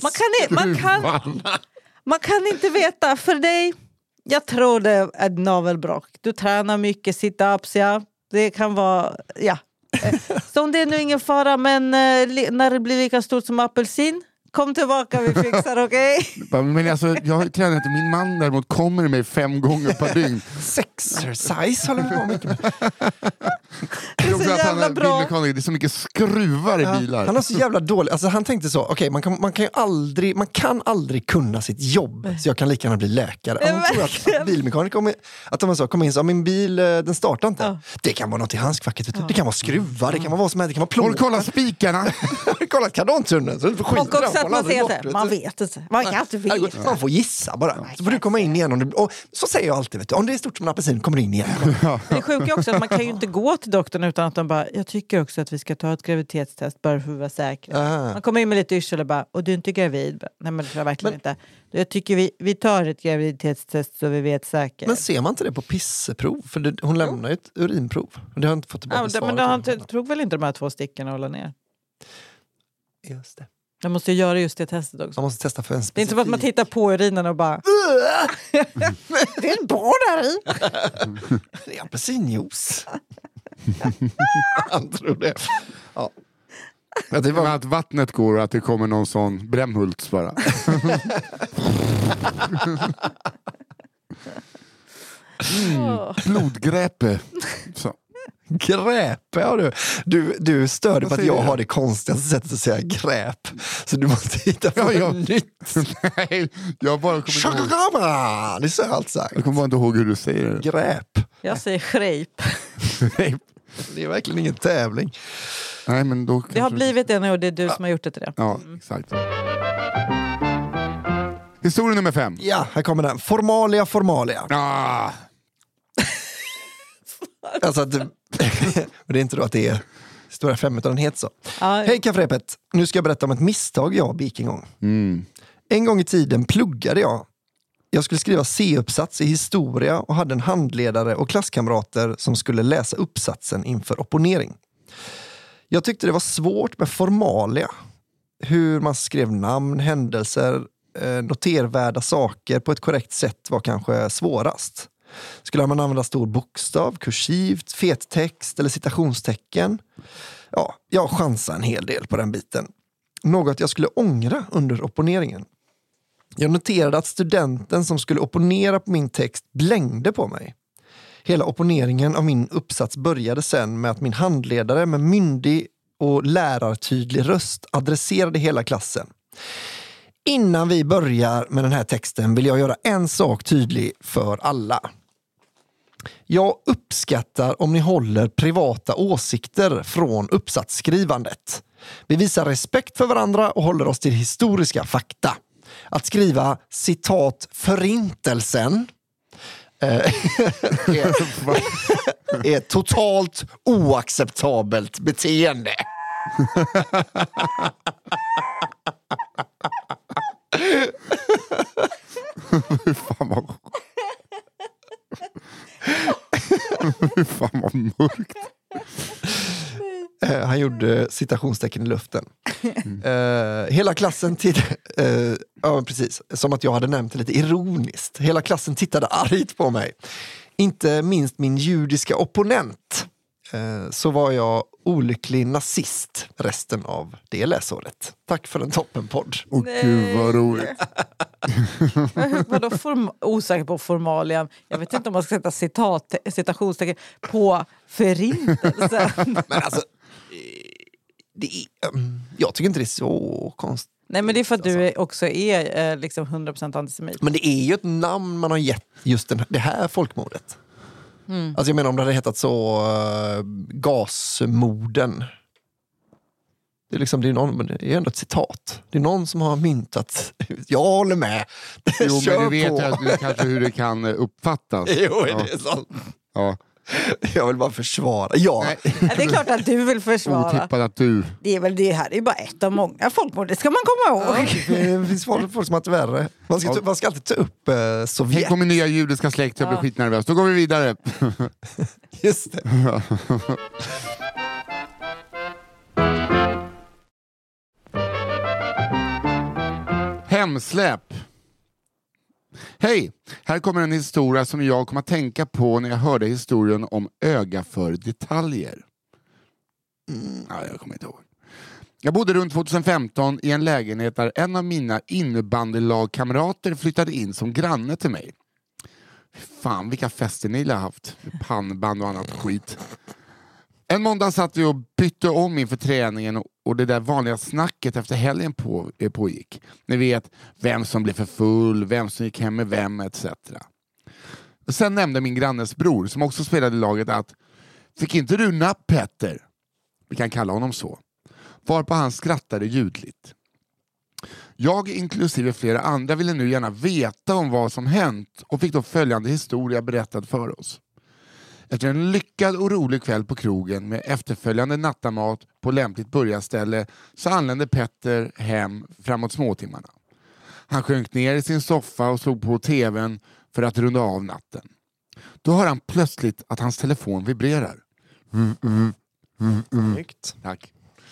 Man kan inte veta. För dig, jag tror det är navelbråck. Du tränar mycket, sit-ups, ja. Det kan vara, ja. Så det är nu ingen fara, men när det blir lika stort som apelsin, kom tillbaka, vi fixar, okej?
Men alltså, jag har tränat, min man däremot kommer med mig 5 gånger per dygn.
Sexercise håller vi på mycket med.
Det är så jävla bra.
Det är så mycket skruvar i bilar.
Han har så jävla dålig, alltså han tänkte så, okej, man kan aldrig kunna sitt jobb, så jag kan lika gärna bli läkare. Han tror att bilmekaniker att de så kommer in så, min bil, den startar inte. Ja. Det kan vara något i handskfacket, det kan vara skruvar, det kan vara vad som helst, det kan vara plåt.
Har du kollat spikarna?
Kollat kanontunneln, så du får skita.
Och också att man vet inte. Man kan inte veta.
Man får gissa bara. Så får du komma in igen. Och så säger jag alltid, vet du, om det är stort som en apelsin, kommer du in igen.
Det är sjukt också att man kan ju inte gå till doktorn utan att de bara, jag tycker också att vi ska ta ett graviditetstest bara för att vara säkra. Man kommer in med lite yrsel och bara, och du är inte gravid. Nej, men det tror jag verkligen inte. Jag tycker vi tar ett graviditetstest så vi vet säkert.
Men ser man inte det på pisseprov? För hon lämnar ju ett urinprov. Och det har inte fått tillbaka svaret.
Men han tog väl inte de här 2 stickorna och hålla ner?
Just det.
Jag måste ju göra just det testet också.
Man måste testa för en specifik.
Det är inte som att man tittar på urinen och bara det är en barn där i.
Det är apelsinjuice. Han tror det. Ja.
Det var att vattnet går och att det kommer någon sån Brämhults bara. Blodgräpe. Så.
Gräpe har du stör dig på att jag har det konstigaste sättet att säga gräp. Så du måste hitta på något nytt.
Nej, jag bara kommer inte ihåg.
Det är allt sagt.
Jag kommer bara inte ihåg hur du säger det.
Gräp.
Jag säger grejp.
Det är verkligen ingen tävling.
Nej, men då
det har blivit det nu och det är du som har gjort det till det.
Ja, exakt. Historia nummer 5.
Ja, här kommer den. Formalia.
Ah.
Alltså att det är inte då att det är stora 5 utan den heter så. Hej kaffrepet, nu ska jag berätta om ett misstag jag begick en gång. En gång i tiden pluggade jag. Jag skulle skriva C-uppsats i historia och hade en handledare och klasskamrater som skulle läsa uppsatsen inför opponering. Jag tyckte det var svårt med formalia. Hur man skrev namn, händelser, notervärda saker på ett korrekt sätt var kanske svårast. Skulle man använda stor bokstav, kursivt, fettext eller citationstecken? Ja, jag chansade en hel del på den biten. Något jag skulle ångra under opponeringen. Jag noterade att studenten som skulle opponera på min text blängde på mig. Hela opponeringen av min uppsats började sen med att min handledare med myndig och lärartydlig röst adresserade hela klassen. Innan vi börjar med den här texten vill jag göra en sak tydlig för alla. Jag uppskattar om ni håller privata åsikter från uppsatsskrivandet. Vi visar respekt för varandra och håller oss till historiska fakta. Att skriva citat förintelsen är totalt oacceptabelt beteende.
Fan vad mörkt.
Han gjorde citationstecken i luften. Hela klassen ja, precis. Som att jag hade nämnt det lite ironiskt. Hela klassen tittade argt på mig. Inte minst min judiska opponent. Så var jag olycklig nazist resten av det läsåret. Tack för en toppenpodd.
Åh gud vad roligt.
Vadå osäker på formalian? Jag vet inte om man ska sätta citationstecken på förintelse.
Men alltså, jag tycker inte det är så konstigt.
Nej, men det är för att du också är liksom 100% antisemit.
Men det är ju ett namn man har gett just det här folkmordet. Alltså jag menar om det hade hetat så gasmorden. Det är liksom, det är ändå ett citat. Det är någon som har myntat. Jag håller med.
Jo, men du vet kanske hur det kan uppfattas.
Jo, det är sant.
Ja.
Jag vill bara försvara. Ja.
Det är klart att du vill försvara.
Otippat att du...
Det är väl det här är bara ett av många folkmord. Det ska man komma ihåg.
Det finns folk som har det värre. Man ska alltid ta upp Sovjet.
Tänk om min nya judiska släkt, jag blir skitnervös. Då går vi vidare.
Just det.
Hemsläp. Hej, här kommer en historia som jag kommer att tänka på när jag hörde historien om öga för detaljer. Jag kommer inte ihåg. Jag bodde runt 2015 i en lägenhet där en av mina innebandylagkamrater flyttade in som granne till mig. Fan, vilka fester ni har haft. Pannband och annat skit. En måndag satt vi och bytte om inför träningen och det där vanliga snacket efter helgen pågick. Ni vet, vem som blev för full, vem som gick hem med vem, etc. Och sen nämnde min grannes bror, som också spelade i laget, att fick inte du napp, Petter? Vi kan kalla honom så. Varpå han skrattade ljudligt. Jag, inklusive flera andra, ville nu gärna veta om vad som hänt och fick då följande historia berättad för oss. Efter en lyckad och rolig kväll på krogen med efterföljande nattamat på lämpligt börjarställe så anlände Petter hem framåt småtimmarna. Han sjönk ner i sin soffa och slog på tvn för att runda av natten. Då hör han plötsligt att hans telefon vibrerar. Tack.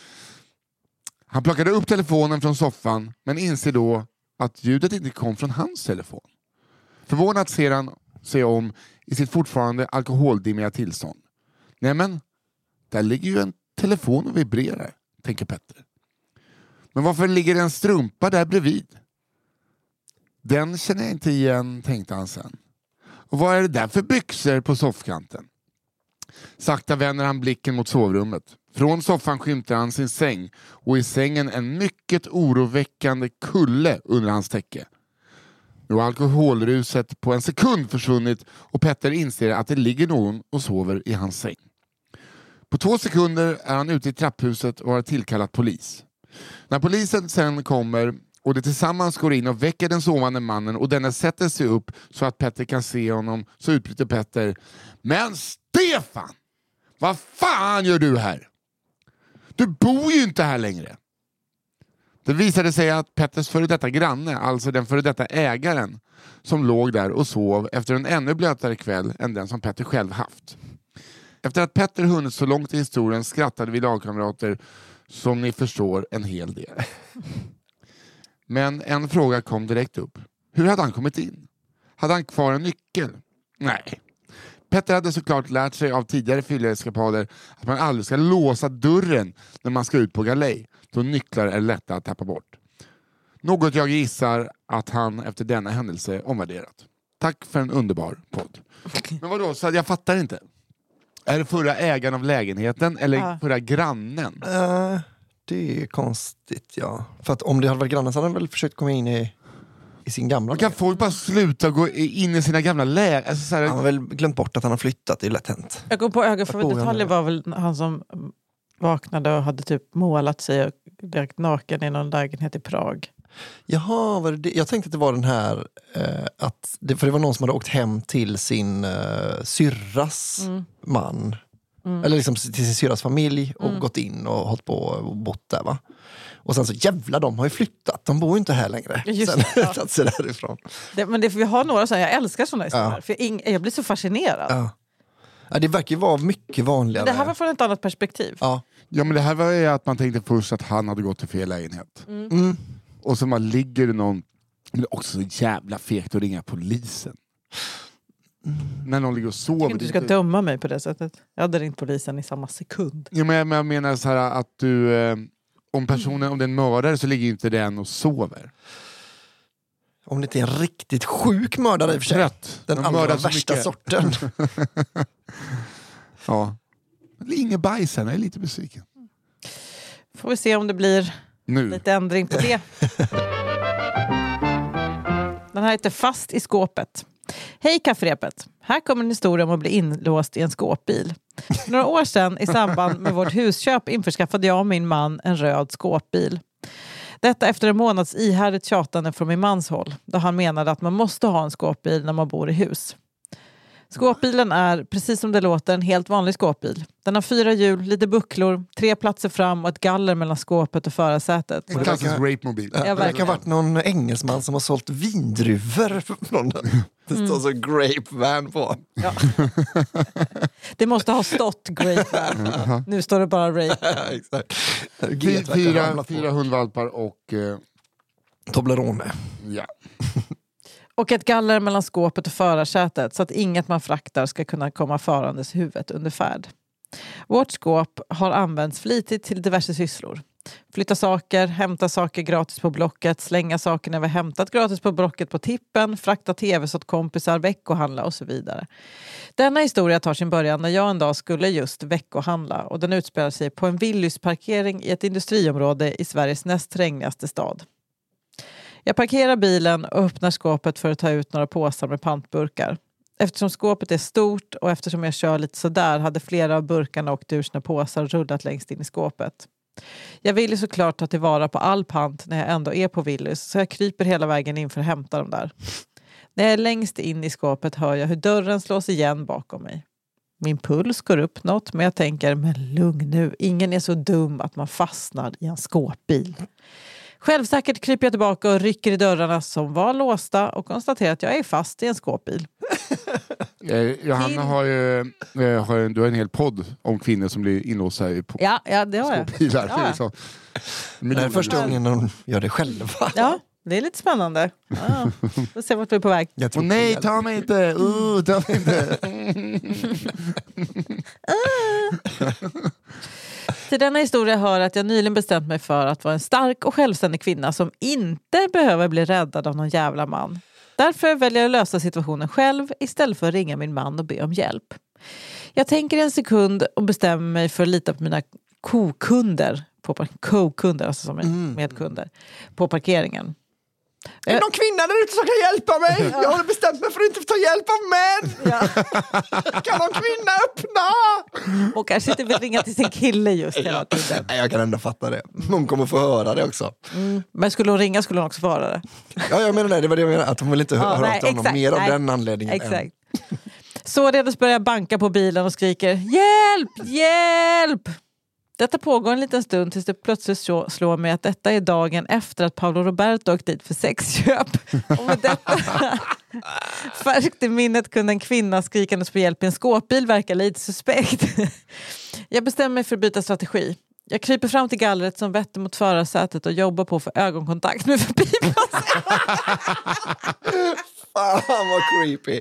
Han plockade upp telefonen från soffan men inser då att ljudet inte kom från hans telefon. Förvånat ser han sig om i sitt fortfarande alkoholdimmiga tillstånd. Nämen, där ligger ju en telefon och vibrerar, tänker Petter. Men varför ligger en strumpa där bredvid? Den känner jag inte igen, tänkte han sen. Och vad är det där för byxor på soffkanten? Sakta vänder han blicken mot sovrummet. Från soffan skymtar han sin säng och i sängen en mycket oroväckande kulle under hans täcke. Nu har alkoholruset på en sekund försvunnit och Petter inser att det ligger någon och sover i hans säng. På 2 sekunder är han ute i trapphuset och har tillkallat polis. När polisen sen kommer och de tillsammans går in och väcker den sovande mannen och denne sätter sig upp så att Petter kan se honom, så utbryter Petter: Men Stefan! Vad fan gör du här? Du bor ju inte här längre. Det visade sig att Petters före detta granne, alltså den före detta ägaren, som låg där och sov efter en ännu blötare kväll än den som Petter själv haft. Efter att Petter hunnit så långt i historien skrattade vi lagkamrater, som ni förstår, en hel del. Men en fråga kom direkt upp. Hur hade han kommit in? Hade han kvar en nyckel? Nej. Petter hade såklart lärt sig av tidigare fylleeskapader att man aldrig ska låsa dörren när man ska ut på galej, då nycklar är lätta att tappa bort. Något jag gissar att han efter denna händelse omvärderat. Tack för en underbar podd. Men vadå, så jag fattar inte. Är det förra ägaren av lägenheten eller förra grannen?
Det är konstigt, ja. För att om det hade varit grannen så hade han väl försökt komma in i sin gamla.
Kan folk bara sluta gå in i sina gamla lägen? Alltså,
han har väl glömt bort att han har flyttat, det är lätt hänt.
Jag går på öga för detaljer var väl han som vaknade och hade typ målat sig och direkt naken i någon lägenhet i Prag.
Jaha, var det? Jag tänkte att det var den här för det var någon som hade åkt hem till sin syrras man. Eller liksom till sin syrras familj och gått in och hållit på och bott där, va? Och sen så jävla, de har ju flyttat. De bor ju inte här längre. Sen sig därifrån.
Men vi har några sådana, jag älskar sådana historier. För jag blir så fascinerad.
Ja, det verkar vara mycket vanligare.
Men det här var från ett annat perspektiv.
Ja, men det här var ju att man tänkte först att han hade gått till fel lägenhet. Och så man ligger det någon, men också så jävla fegt att ringa polisen. När någon ligger och sover.
Du ska döma mig på det sättet. Jag hade ringt polisen i samma sekund.
Ja, men jag menar så här att du, om personen, om det är en mördare så ligger ju inte den och sover.
Om det inte är en riktigt sjuk mördare i och för sig.
Trött.
Den allra värsta sorten.
Ja. Ingen bajsen, jag är lite besviken.
Får vi se om det blir lite ändring på det. Den här heter Fast i skåpet. Hej kafferepet. Här kommer en historia om att bli inlåst i en skåpbil. För några år sedan i samband med vårt husköp införskaffade jag och min man en röd skåpbil. Detta efter en månads ihärdigt tjatande från min mans håll, då han menade att man måste ha en skåpbil när man bor i hus. Skåpbilen är, precis som det låter, en helt vanlig skåpbil. Den har 4 hjul, lite bucklor, 3 platser fram och ett galler mellan skåpet och förarsätet.
En klassisk rape-mobil.
Det verkar ha varit någon engelsman som har sålt vindruvor från den. Det står så Grape Van på.
Ja. Det måste ha stått Grape Van. Nu står det bara Rape.
Exakt.
4 hundvalpar och...
Toblerone.
Ja.
Och ett galler mellan skåpet och förarsätet så att inget man fraktar ska kunna komma farandes huvudet under färd. Vårt skåp har använts flitigt till diverse sysslor. Flytta saker, hämta saker gratis på Blocket, slänga saker när vi hämtat gratis på Blocket på tippen, frakta tv åt kompisar, veckohandla och så vidare. Denna historia tar sin början när jag en dag skulle just veckohandla och den utspelar sig på en Willys-parkering i ett industriområde i Sveriges näst trängnigaste stad. Jag parkerar bilen och öppnar skåpet för att ta ut några påsar med pantburkar. Eftersom skåpet är stort och eftersom jag kör lite sådär hade flera av burkarna åkt ur sina påsar och rullat längst in i skåpet. Jag vill ju såklart ta tillvara på all pant när jag ändå är på Willys så jag kryper hela vägen in för att hämta dem där. När jag är längst in i skåpet hör jag hur dörren slås igen bakom mig. Min puls går upp något men jag tänker, men lugn nu, ingen är så dum att man fastnar i en skåpbil. Självsäkert kryper jag tillbaka och rycker i dörrarna som var låsta och konstaterar att jag är fast i en skåpbil.
Johanna har ju du har en hel podd om kvinnor som blir inlåsta i
ja, det har jag.
Skåpbilar.
Ja.
Det är så.
Men det är första gången de gör det själva.
Ja, det är lite spännande. Ja, får se vart vi är på väg.
Och nej, ta mig inte! Ta mig inte!
Till denna historia hör att jag nyligen bestämt mig för att vara en stark och självständig kvinna som inte behöver bli räddad av någon jävla man. Därför väljer jag att lösa situationen själv istället för att ringa min man och be om hjälp. Jag tänker en sekund och bestämmer mig för att lita på mina co-kunder, alltså som medkunder, på parkeringen.
Är det någon kvinna där ute som kan hjälpa mig? Ja. Jag har bestämt mig för att inte ta hjälp av män. Ja. Kan någon kvinna öppna?
Och kanske inte vill ringa till sin kille just hela tiden.
Nej, jag kan ändå fatta det. Hon kommer få höra det också.
Men skulle hon ringa skulle hon också få höra det.
Ja, jag menar det var det jag menade. Att hon vill inte höra till honom mer av den anledningen.
Exakt. Således börjar jag banka på bilen och skriker hjälp, hjälp! Detta pågår en liten stund tills det plötsligt slår mig att detta är dagen efter att Paolo Roberto åkt dit för sexköp. Och med detta färskt i minnet kunde en kvinna skrikandes på hjälp i en skåpbil verka lite suspekt. Jag bestämmer mig för att byta strategi. Jag kryper fram till gallret som vetter mot förarsätet och jobbar på för ögonkontakt med förbipasserande.
Fan vad creepy.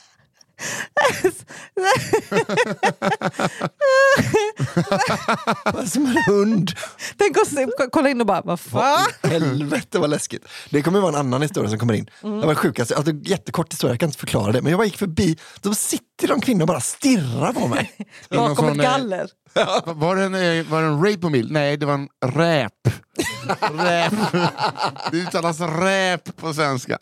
Som en hund.
Tänk att kolla in och bara, vad fan?
Helvete vad läskigt. Det kommer vara en annan historia som kommer in. Det var sjukast, alltså, jättekort historia, jag kan inte förklara det. Men jag bara gick förbi, då sitter de kvinnor och bara stirrar på mig.
Bakom ett galler.
Var det en rape-mobil? Nej, det var en räp. Räp. Det uttalas räp på svenska.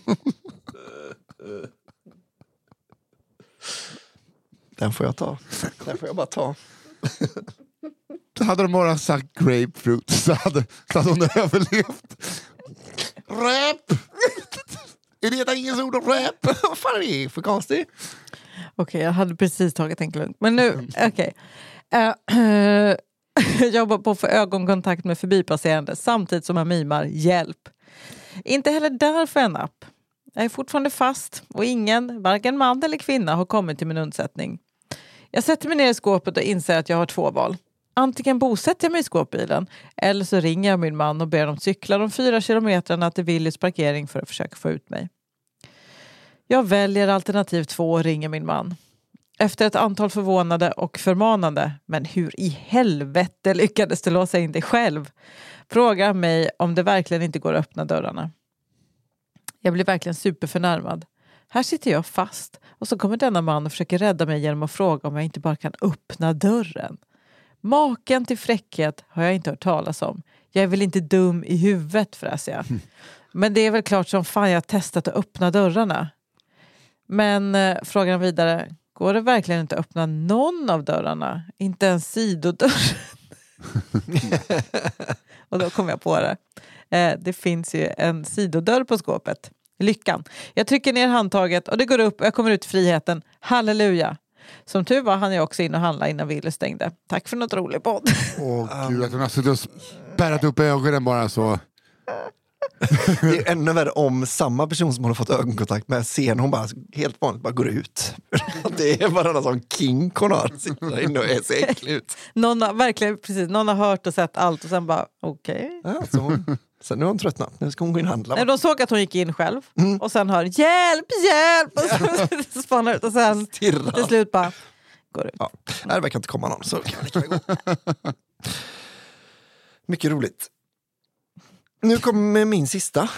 Den får jag ta. Den får jag bara ta.
Hade de bara sagt grapefruit så hade hon överlevt. Räp! Är det ingen ord om räp? Vad fan är det för konstigt?
Okej, jag hade precis tagit en klunk. Men nu, okej. Jag jobbar på för ögonkontakt med förbipasserande samtidigt som jag mimar hjälp. Inte heller där för en app. Jag är fortfarande fast och ingen, varken man eller kvinna, har kommit till min undsättning. Jag sätter mig ner i skåpet och inser att jag har 2 val. Antingen bosätter jag mig i skåpbilen eller så ringer jag min man och ber dem cykla de 4 kilometrarna till Willys parkering för att försöka få ut mig. Jag väljer alternativ 2 och ringer min man. Efter ett antal förvånade och förmanande, men hur i helvete lyckades du låsa in dig själv? Frågar mig om det verkligen inte går att öppna dörrarna. Jag blir verkligen superförnärmad. Här sitter jag fast och så kommer denna man och försöker rädda mig genom att fråga om jag inte bara kan öppna dörren. Maken till fräckhet har jag inte hört talas om. Jag är väl inte dum i huvudet, fräser jag. Men det är väl klart som fan jag har testat att öppna dörrarna. Men frågar han vidare, går det verkligen inte att öppna någon av dörrarna? Inte en sidodörr. Och då kom jag på det. Det finns ju en sidodörr på skåpet. lyckan. Jag trycker ner handtaget och det går upp och jag kommer ut i friheten. Halleluja. Som tur var han jag också in och handla innan Ville stängde. Tack för något roligt podd.
Gud, att hon har suttit och spärrat upp ögonen bara så.
Det är ännu värre om samma person som hon har fått ögonkontakt med sen hon bara helt vanligt bara går ut. Det är bara en sån kink hon har. Sitter inne och är så äcklig ut.
Någon har hört och sett allt och sen bara okej.
Ja, sen nu har hon tröttnat. Nu ska hon gå in och handla.
Nej, de såg att hon gick in själv och sen hör hjälp och så spanar ut och sen till slut bara går ut.
Ja, det verkar inte komma någon så kan vi gå. Mycket roligt. Nu kommer min sista.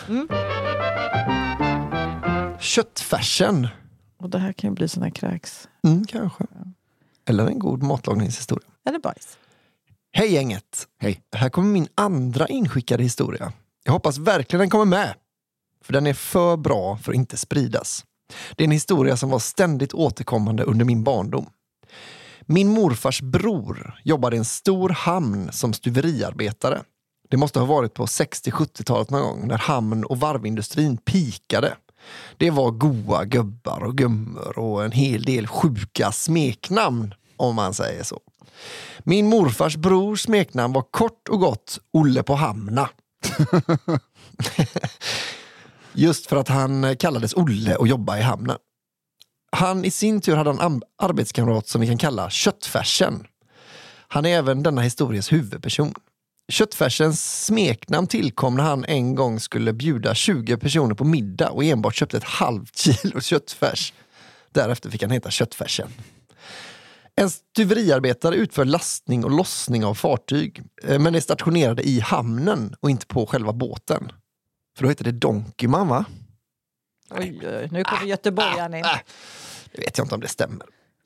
Köttfärsen.
Och det här kan ju bli såna kräks.
Kanske. Eller en god matlagningshistoria.
Eller bajs.
Hej gänget.
Hej.
Här kommer min andra inskickade historia. Jag hoppas verkligen den kommer med. För den är för bra för att inte spridas. Det är en historia som var ständigt återkommande under min barndom. Min morfars bror jobbade i en stor hamn som stuveriarbetare. Det måste ha varit på 60-70-talet någon gång när hamn- och varvindustrin pikade. Det var goa gubbar och gummor och en hel del sjuka smeknamn, om man säger så. Min morfars brors smeknamn var kort och gott Olle på hamna. Just för att han kallades Olle och jobbade i hamnen. Han i sin tur hade en arbetskamrat som vi kan kalla Köttfärsen. Han är även denna historias huvudperson. Köttfärsens smeknamn tillkom när han en gång skulle bjuda 20 personer på middag och enbart köpte ett halvt kilo köttfärs. Därefter fick han heta Köttfärsen. En stuveriarbetare utför lastning och lossning av fartyg, men är stationerade i hamnen och inte på själva båten. För då heter det Donkeyman, va?
Oj, nu kommer göteborgaren in.
Det vet jag inte om det stämmer.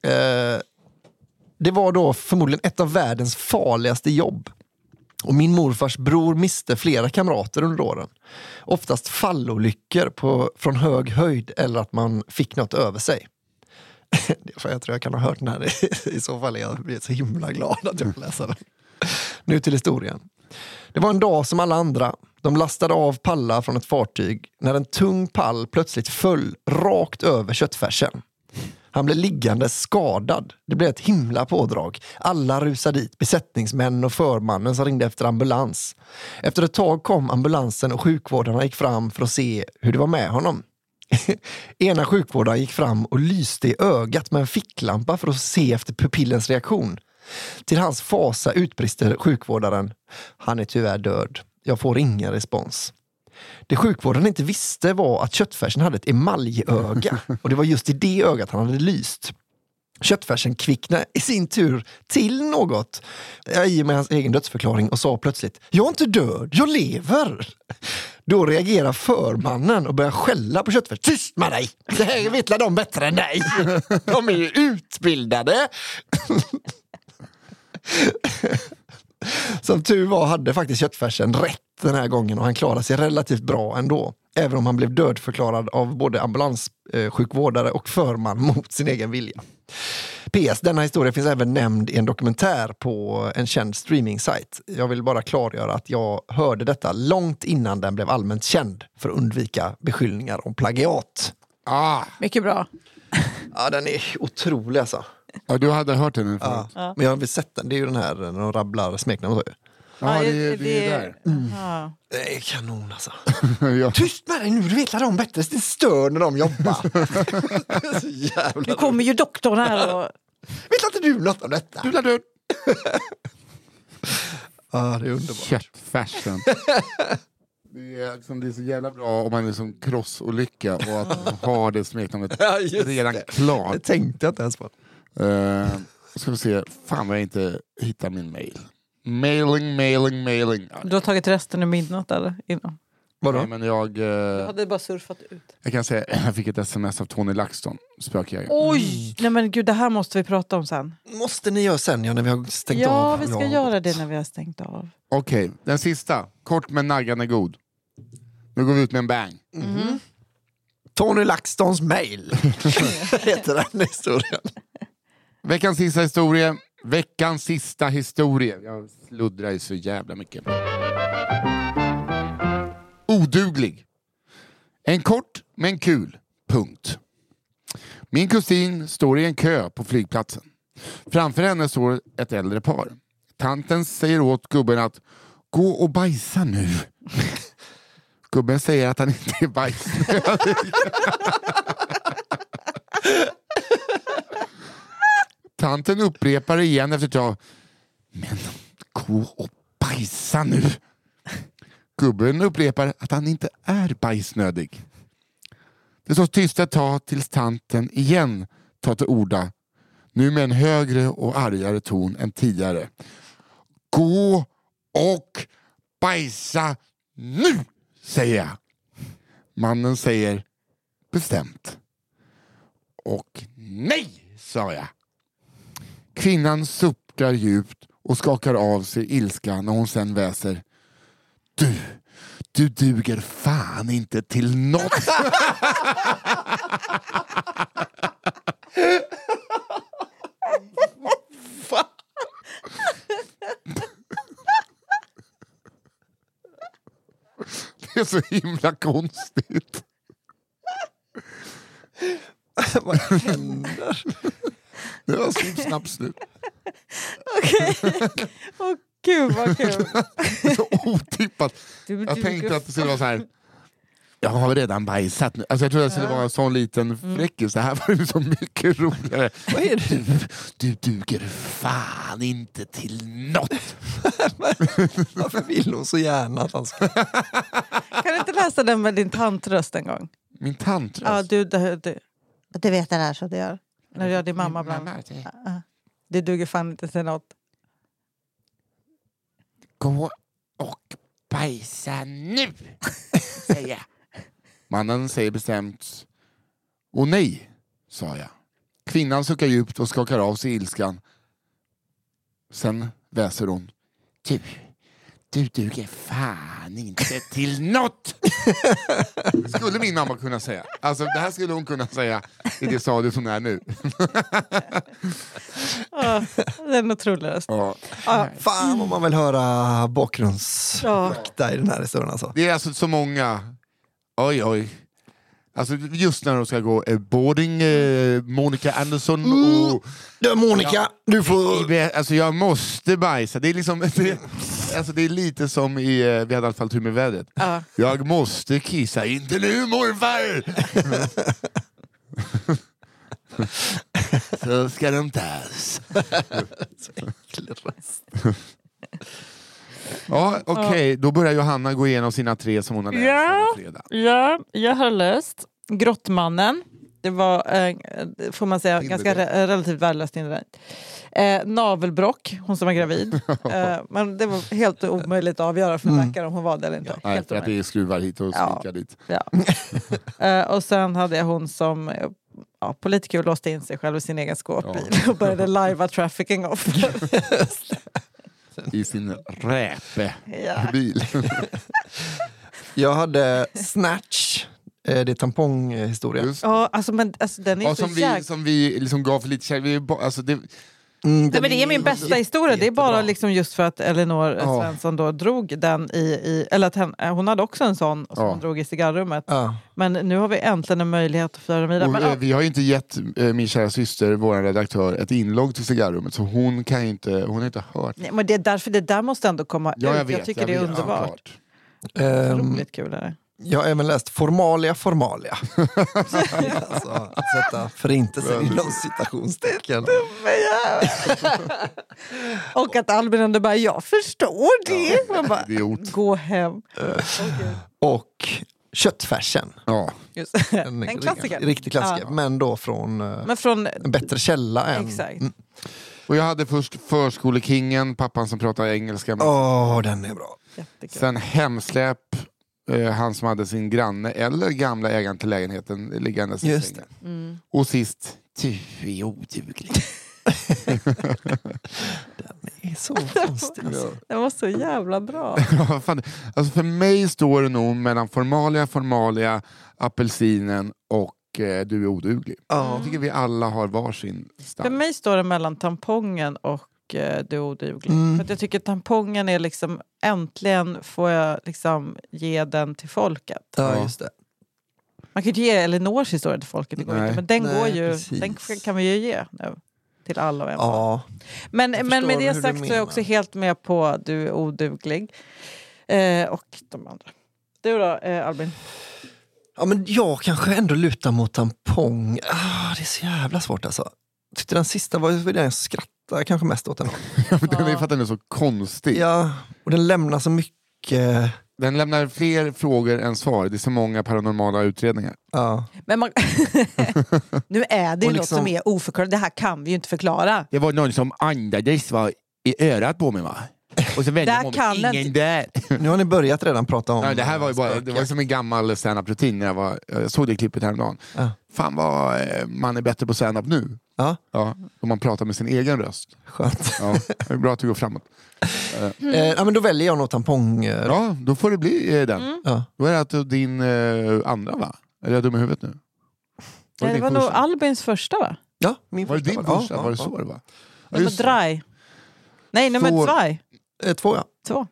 Det var då förmodligen ett av världens farligaste jobb. Och min morfars bror miste flera kamrater under åren. Oftast fallolyckor från hög höjd eller att man fick något över sig. Jag tror jag kan ha hört den här. I så fall är jag blivit så himla glad att jag får läsa den. Nu till historien. Det var en dag som alla andra. De lastade av pallar från ett fartyg när en tung pall plötsligt föll rakt över Köttfärsen. Han blev liggande skadad. Det blev ett himla pådrag. Alla rusade dit, besättningsmän och förmannen som ringde efter ambulans. Efter ett tag kom ambulansen och sjukvårdarna gick fram för att se hur det var med honom. Ena sjukvårdaren gick fram och lyste i ögat med en ficklampa för att se efter pupillens reaktion. Till hans fasa utbrister sjukvårdaren: han är tyvärr död. Jag får ingen respons. Det sjukvården inte visste var att Köttfärsen hade ett emaljöga och det var just i det ögat han hade lyst. Köttfärsen kvicknade i sin tur till något i och med hans egen dödsförklaring och sa plötsligt: jag är inte död, jag lever. Då reagerar förmannen och börjar skälla på Köttfärsen. Tyst med dig! Det här vet de bättre än dig. De är ju utbildade. Som tur var hade faktiskt Köttfärsen rätt den här gången och han klarade sig relativt bra ändå. Även om han blev dödförklarad av både ambulanssjukvårdare och förman mot sin egen vilja. PS, denna historia finns även nämnd i en dokumentär på en känd streaming-sajt. Jag vill bara klargöra att jag hörde detta långt innan den blev allmänt känd för att undvika beskyllningar om plagiat.
Mycket bra.
Ja, den är otrolig alltså.
Ja, du hade hört den förut.
Ja. Men jag har väl sett den. Det är ju den här när de rabblar smeknamn och så.
Ja, det är där.
Ja.
Det är kanon alltså.
Ja.
Tyst med dig nu, du vet att de bättre. Det stör när de jobbar. Så jävla
Nu kommer ju doktorn här och...
Vet inte du något om detta?
Du är död.
Ja, det är underbart.
Köttfärsen. Det är så jävla bra om man är som krossolycka och att ha det smeknamnet redan klart.
Det tänkte jag inte ens på.
Ska vi se, fan vad jag inte hittar min mail. Mailing.
Du har tagit resten i midnatt eller? Innan.
Vadå?
Nej, men
Du hade bara surfat ut.
jag kan säga, jag fick ett sms av Tony LaXton, spökjägare.
Oj! Nej men gud, det här måste vi prata om sen.
Måste ni göra sen när vi har stängt av?
Ja, vi ska göra det när vi har stängt av.
Okej, den sista. Kort men naggande god. Nu går vi ut med en bang.
Tony LaXtons mail heter den historien.
Veckans sista historia. Jag sluddrar ju så jävla mycket. Oduglig. En kort men kul. Punkt. Min kusin står i en kö på flygplatsen. Framför henne står ett äldre par. Tanten säger åt gubben att gå och bajsa nu. Gubben säger att han inte är bajsnödig. Tanten upprepar igen efter ett tag. Men gå och bajsa nu. Gubben upprepar att han inte är bajsnödig. Det står tyst ett tag tills tanten igen tar till orda. Nu med en högre och argare ton än tidigare. Gå och bajsa nu, säger jag. Mannen säger bestämt. Och nej, sa jag. Kvinnan suckar djupt och skakar av sig ilska när hon sen väser. Du duger fan inte till något. Det är så himla konstigt.
Vad händer?
Det var så snabbt slut.
Okej. Åh gud vad kul.
Så otippat. Jag tänkte att det skulle vara så här. Jag har redan bajsat nu. Alltså jag trodde att det skulle vara en sån liten fräckis. Det här var ju så mycket roligare.
Vad är det?
Du duger fan inte till något.
Varför vill hon så gärna att han ska...
Kan du inte läsa den med din tantröst en gång?
Min tantröst?
Ja, du vet det där så det gör. När du gör din mamma bland. Det duger fan inte till något.
Gå och bajsa nu, säger jag. Mannen säger bestämt. Och nej, sa jag. Kvinnan suckar djupt och skakar av sig ilskan. Sen väser hon. Du duger fan inte till något. Skulle min mamma kunna säga. Alltså det här skulle hon kunna säga i det stadiet som är nu.
Det är en otrolig röst.
Fan vad man vill höra bakgrundsfakta i den här historien alltså.
Det är alltså så många. Oj. Alltså just när de ska gå boarding, Monica Andersson och...
Ja, Monica, du får...
Alltså jag måste bajsa. Det är liksom... det är lite som i... Vi hade i alla fall tur med vädret. Jag måste kissa. Inte nu, morfar! Så ska de tas.
Så äcklig röst.
Ja, okej. Då börjar Johanna gå igenom sina 3 som hon har läst förra fredag.
Ja, jag har läst Grottmannen. Det var, får man säga, ganska relativt värdelöst inrätt. Navelbrock, hon som var gravid. Men det var helt omöjligt att avgöra för läkare om hon var det eller inte.
Nej, för att det är skruvar hit och slickar dit.
Ja. Och sen hade jag hon som politiker låste in sig själv i sin egen skåpbil och började live trafficking off.
I sin räpebil.
Jag hade Snatch. Det är tamponghistoria.
Ja, alltså, men alltså, den är
som vi liksom gav för lite kärlek. Alltså,
men det är min bästa historia. Det är bara liksom just för att Elinor Svensson då drog den eller att hon hade också en sån som hon drog i cigarrummet. Men nu har vi äntligen en möjlighet att föra vidare. Men,
vi har ju inte gett min kära syster, vår redaktör, ett inlogg till cigarrummet. Så hon har inte hört.
Nej, men det är därför det där måste ändå komma ut. Jag tycker det är underbart. Roligt kul är det.
Jag har även läst Formalia. Alltså, att sätta förintelsen inom citationstecken.
Och att Albin ändå bara, jag förstår det. Man bara, gå hem.
Och Köttfärsen.
Ja.
En klassiker.
Riktig klassiker. Men då från en bättre källa än...
Exakt.
Och jag hade först Förskolekingen, pappan som pratar engelska.
Den är bra.
Jättekul.
Sen Hemsläpp. Han som hade sin granne eller gamla ägaren till lägenheten liggandes i sängen. Och sist, du är oduglig.
Den är så konstig.
Den var så jävla bra.
Alltså för mig står det nog mellan Formalia, Apelsinen och du är oduglig. Jag tycker vi alla har varsin stam.
För mig står det mellan Tampongen och du är oduglig. För att jag tycker tampongen är liksom, äntligen får jag liksom ge den till folket.
Ja, just det.
Man kan ju ge Elinors historia till folket, det går inte, men den går ju, precis. Den kan vi ju ge nu till alla och en.
Ja.
Men med det sagt så är jag också helt med på att du är oduglig. Och de andra. Du då, Albin?
Ja, men jag kanske ändå lutar mot tampong. Det är så jävla svårt alltså. Jag tyckte den sista var den jag skrattade kanske mest åt den.
Den är för att den är så konstig.
Ja, och den lämnar så mycket.
Den lämnar fler frågor än svar. Det är så många paranormala utredningar.
Ja.
Men nu är det ju något som är oförklarat. Det här kan vi ju inte förklara.
Det var någon som andades i örat på mig, va? Och så vände ingen där.
Nu har ni börjat redan prata om...
Nej, det här var ju bara, det var som en gammal stand-up-rutin när jag såg det klippet häromdagen. Fan vad man är bättre på stand-up nu.
Ja.
Om man pratar med sin egen röst.
Skönt.
Ja, det är bra att du går framåt.
Ja, men då väljer jag nog tampong.
Ja, då får det bli den. Då är det att din andra, va? Eller är jag dum i huvudet nu?
Det var nog Albins första, va?
Ja, min
var
första.
Det din första? Var det så det var?
Nummer 3. Nej, nummer 2.
2, ja.
2.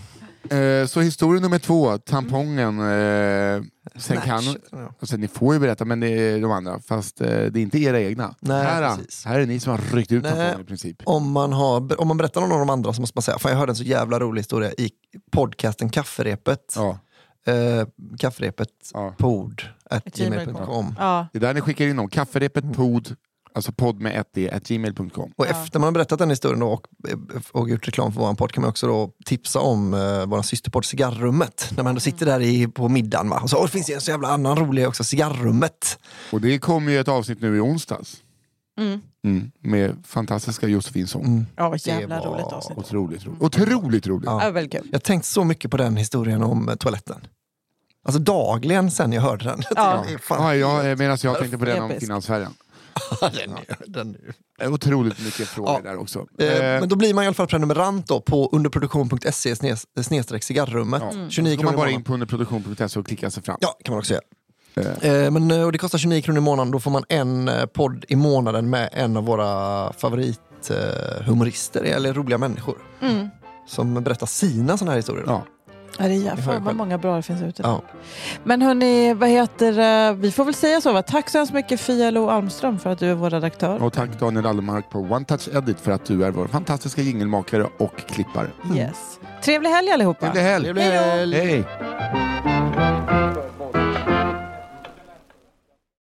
Så historia nummer 2, tampongen. Sen kan, alltså, ni får ju berätta, men det är de andra. Fast det är inte era egna.
Nej,
här är ni som har ryckt ut tampongen i princip.
Om man berättar om de andra så måste man säga, fan jag hörde en så jävla rolig historia i podcasten Kafferepet. Kafferepet pod@gmail.com.
Det är där ni skickar in om Kafferepet pod, alltså podd med 1d@gmail.com.
Och efter man har berättat den historien då och gjort reklam för vår podd kan man också då tipsa om vår systerpodd Cigarrummet. När man ändå sitter där på middagen. Och så det finns en så jävla annan rolig också, Cigarrummet.
Och det kommer ju ett avsnitt nu i onsdags. Med fantastiska Josefinsson.
Ja, jävla roligt avsnitt.
Otroligt roligt.
Ja, väldigt kul.
Jag har tänkt så mycket på den historien om toaletten. Alltså dagligen sen jag hörde den.
Medan jag tänkte på den om finansfärjan.
den
är otroligt mycket frågor där också.
Men då blir man i alla fall prenumerant då på underproduktion.se/cigarrummet. 29 kronor
man bara in på underproduktion.se och klicka sig fram.
Ja, kan man också göra. Och det kostar 29 kronor i månaden. Då får man en podd i månaden med en av våra favorithumorister eller roliga människor. Som berättar sina såna här historier.
Ja, det är jävla vad många bra det finns ute.
Ja.
Men hörni, vi får väl säga så, va? Tack så hemskt mycket Fia-Lo Almström för att du är vår redaktör.
Och tack Daniel Allemark på One Touch Edit för att du är vår fantastiska jingelmakare och klippare.
Yes. Trevlig helg allihopa.
Trevlig helg.
Trevlig helg.
Hej.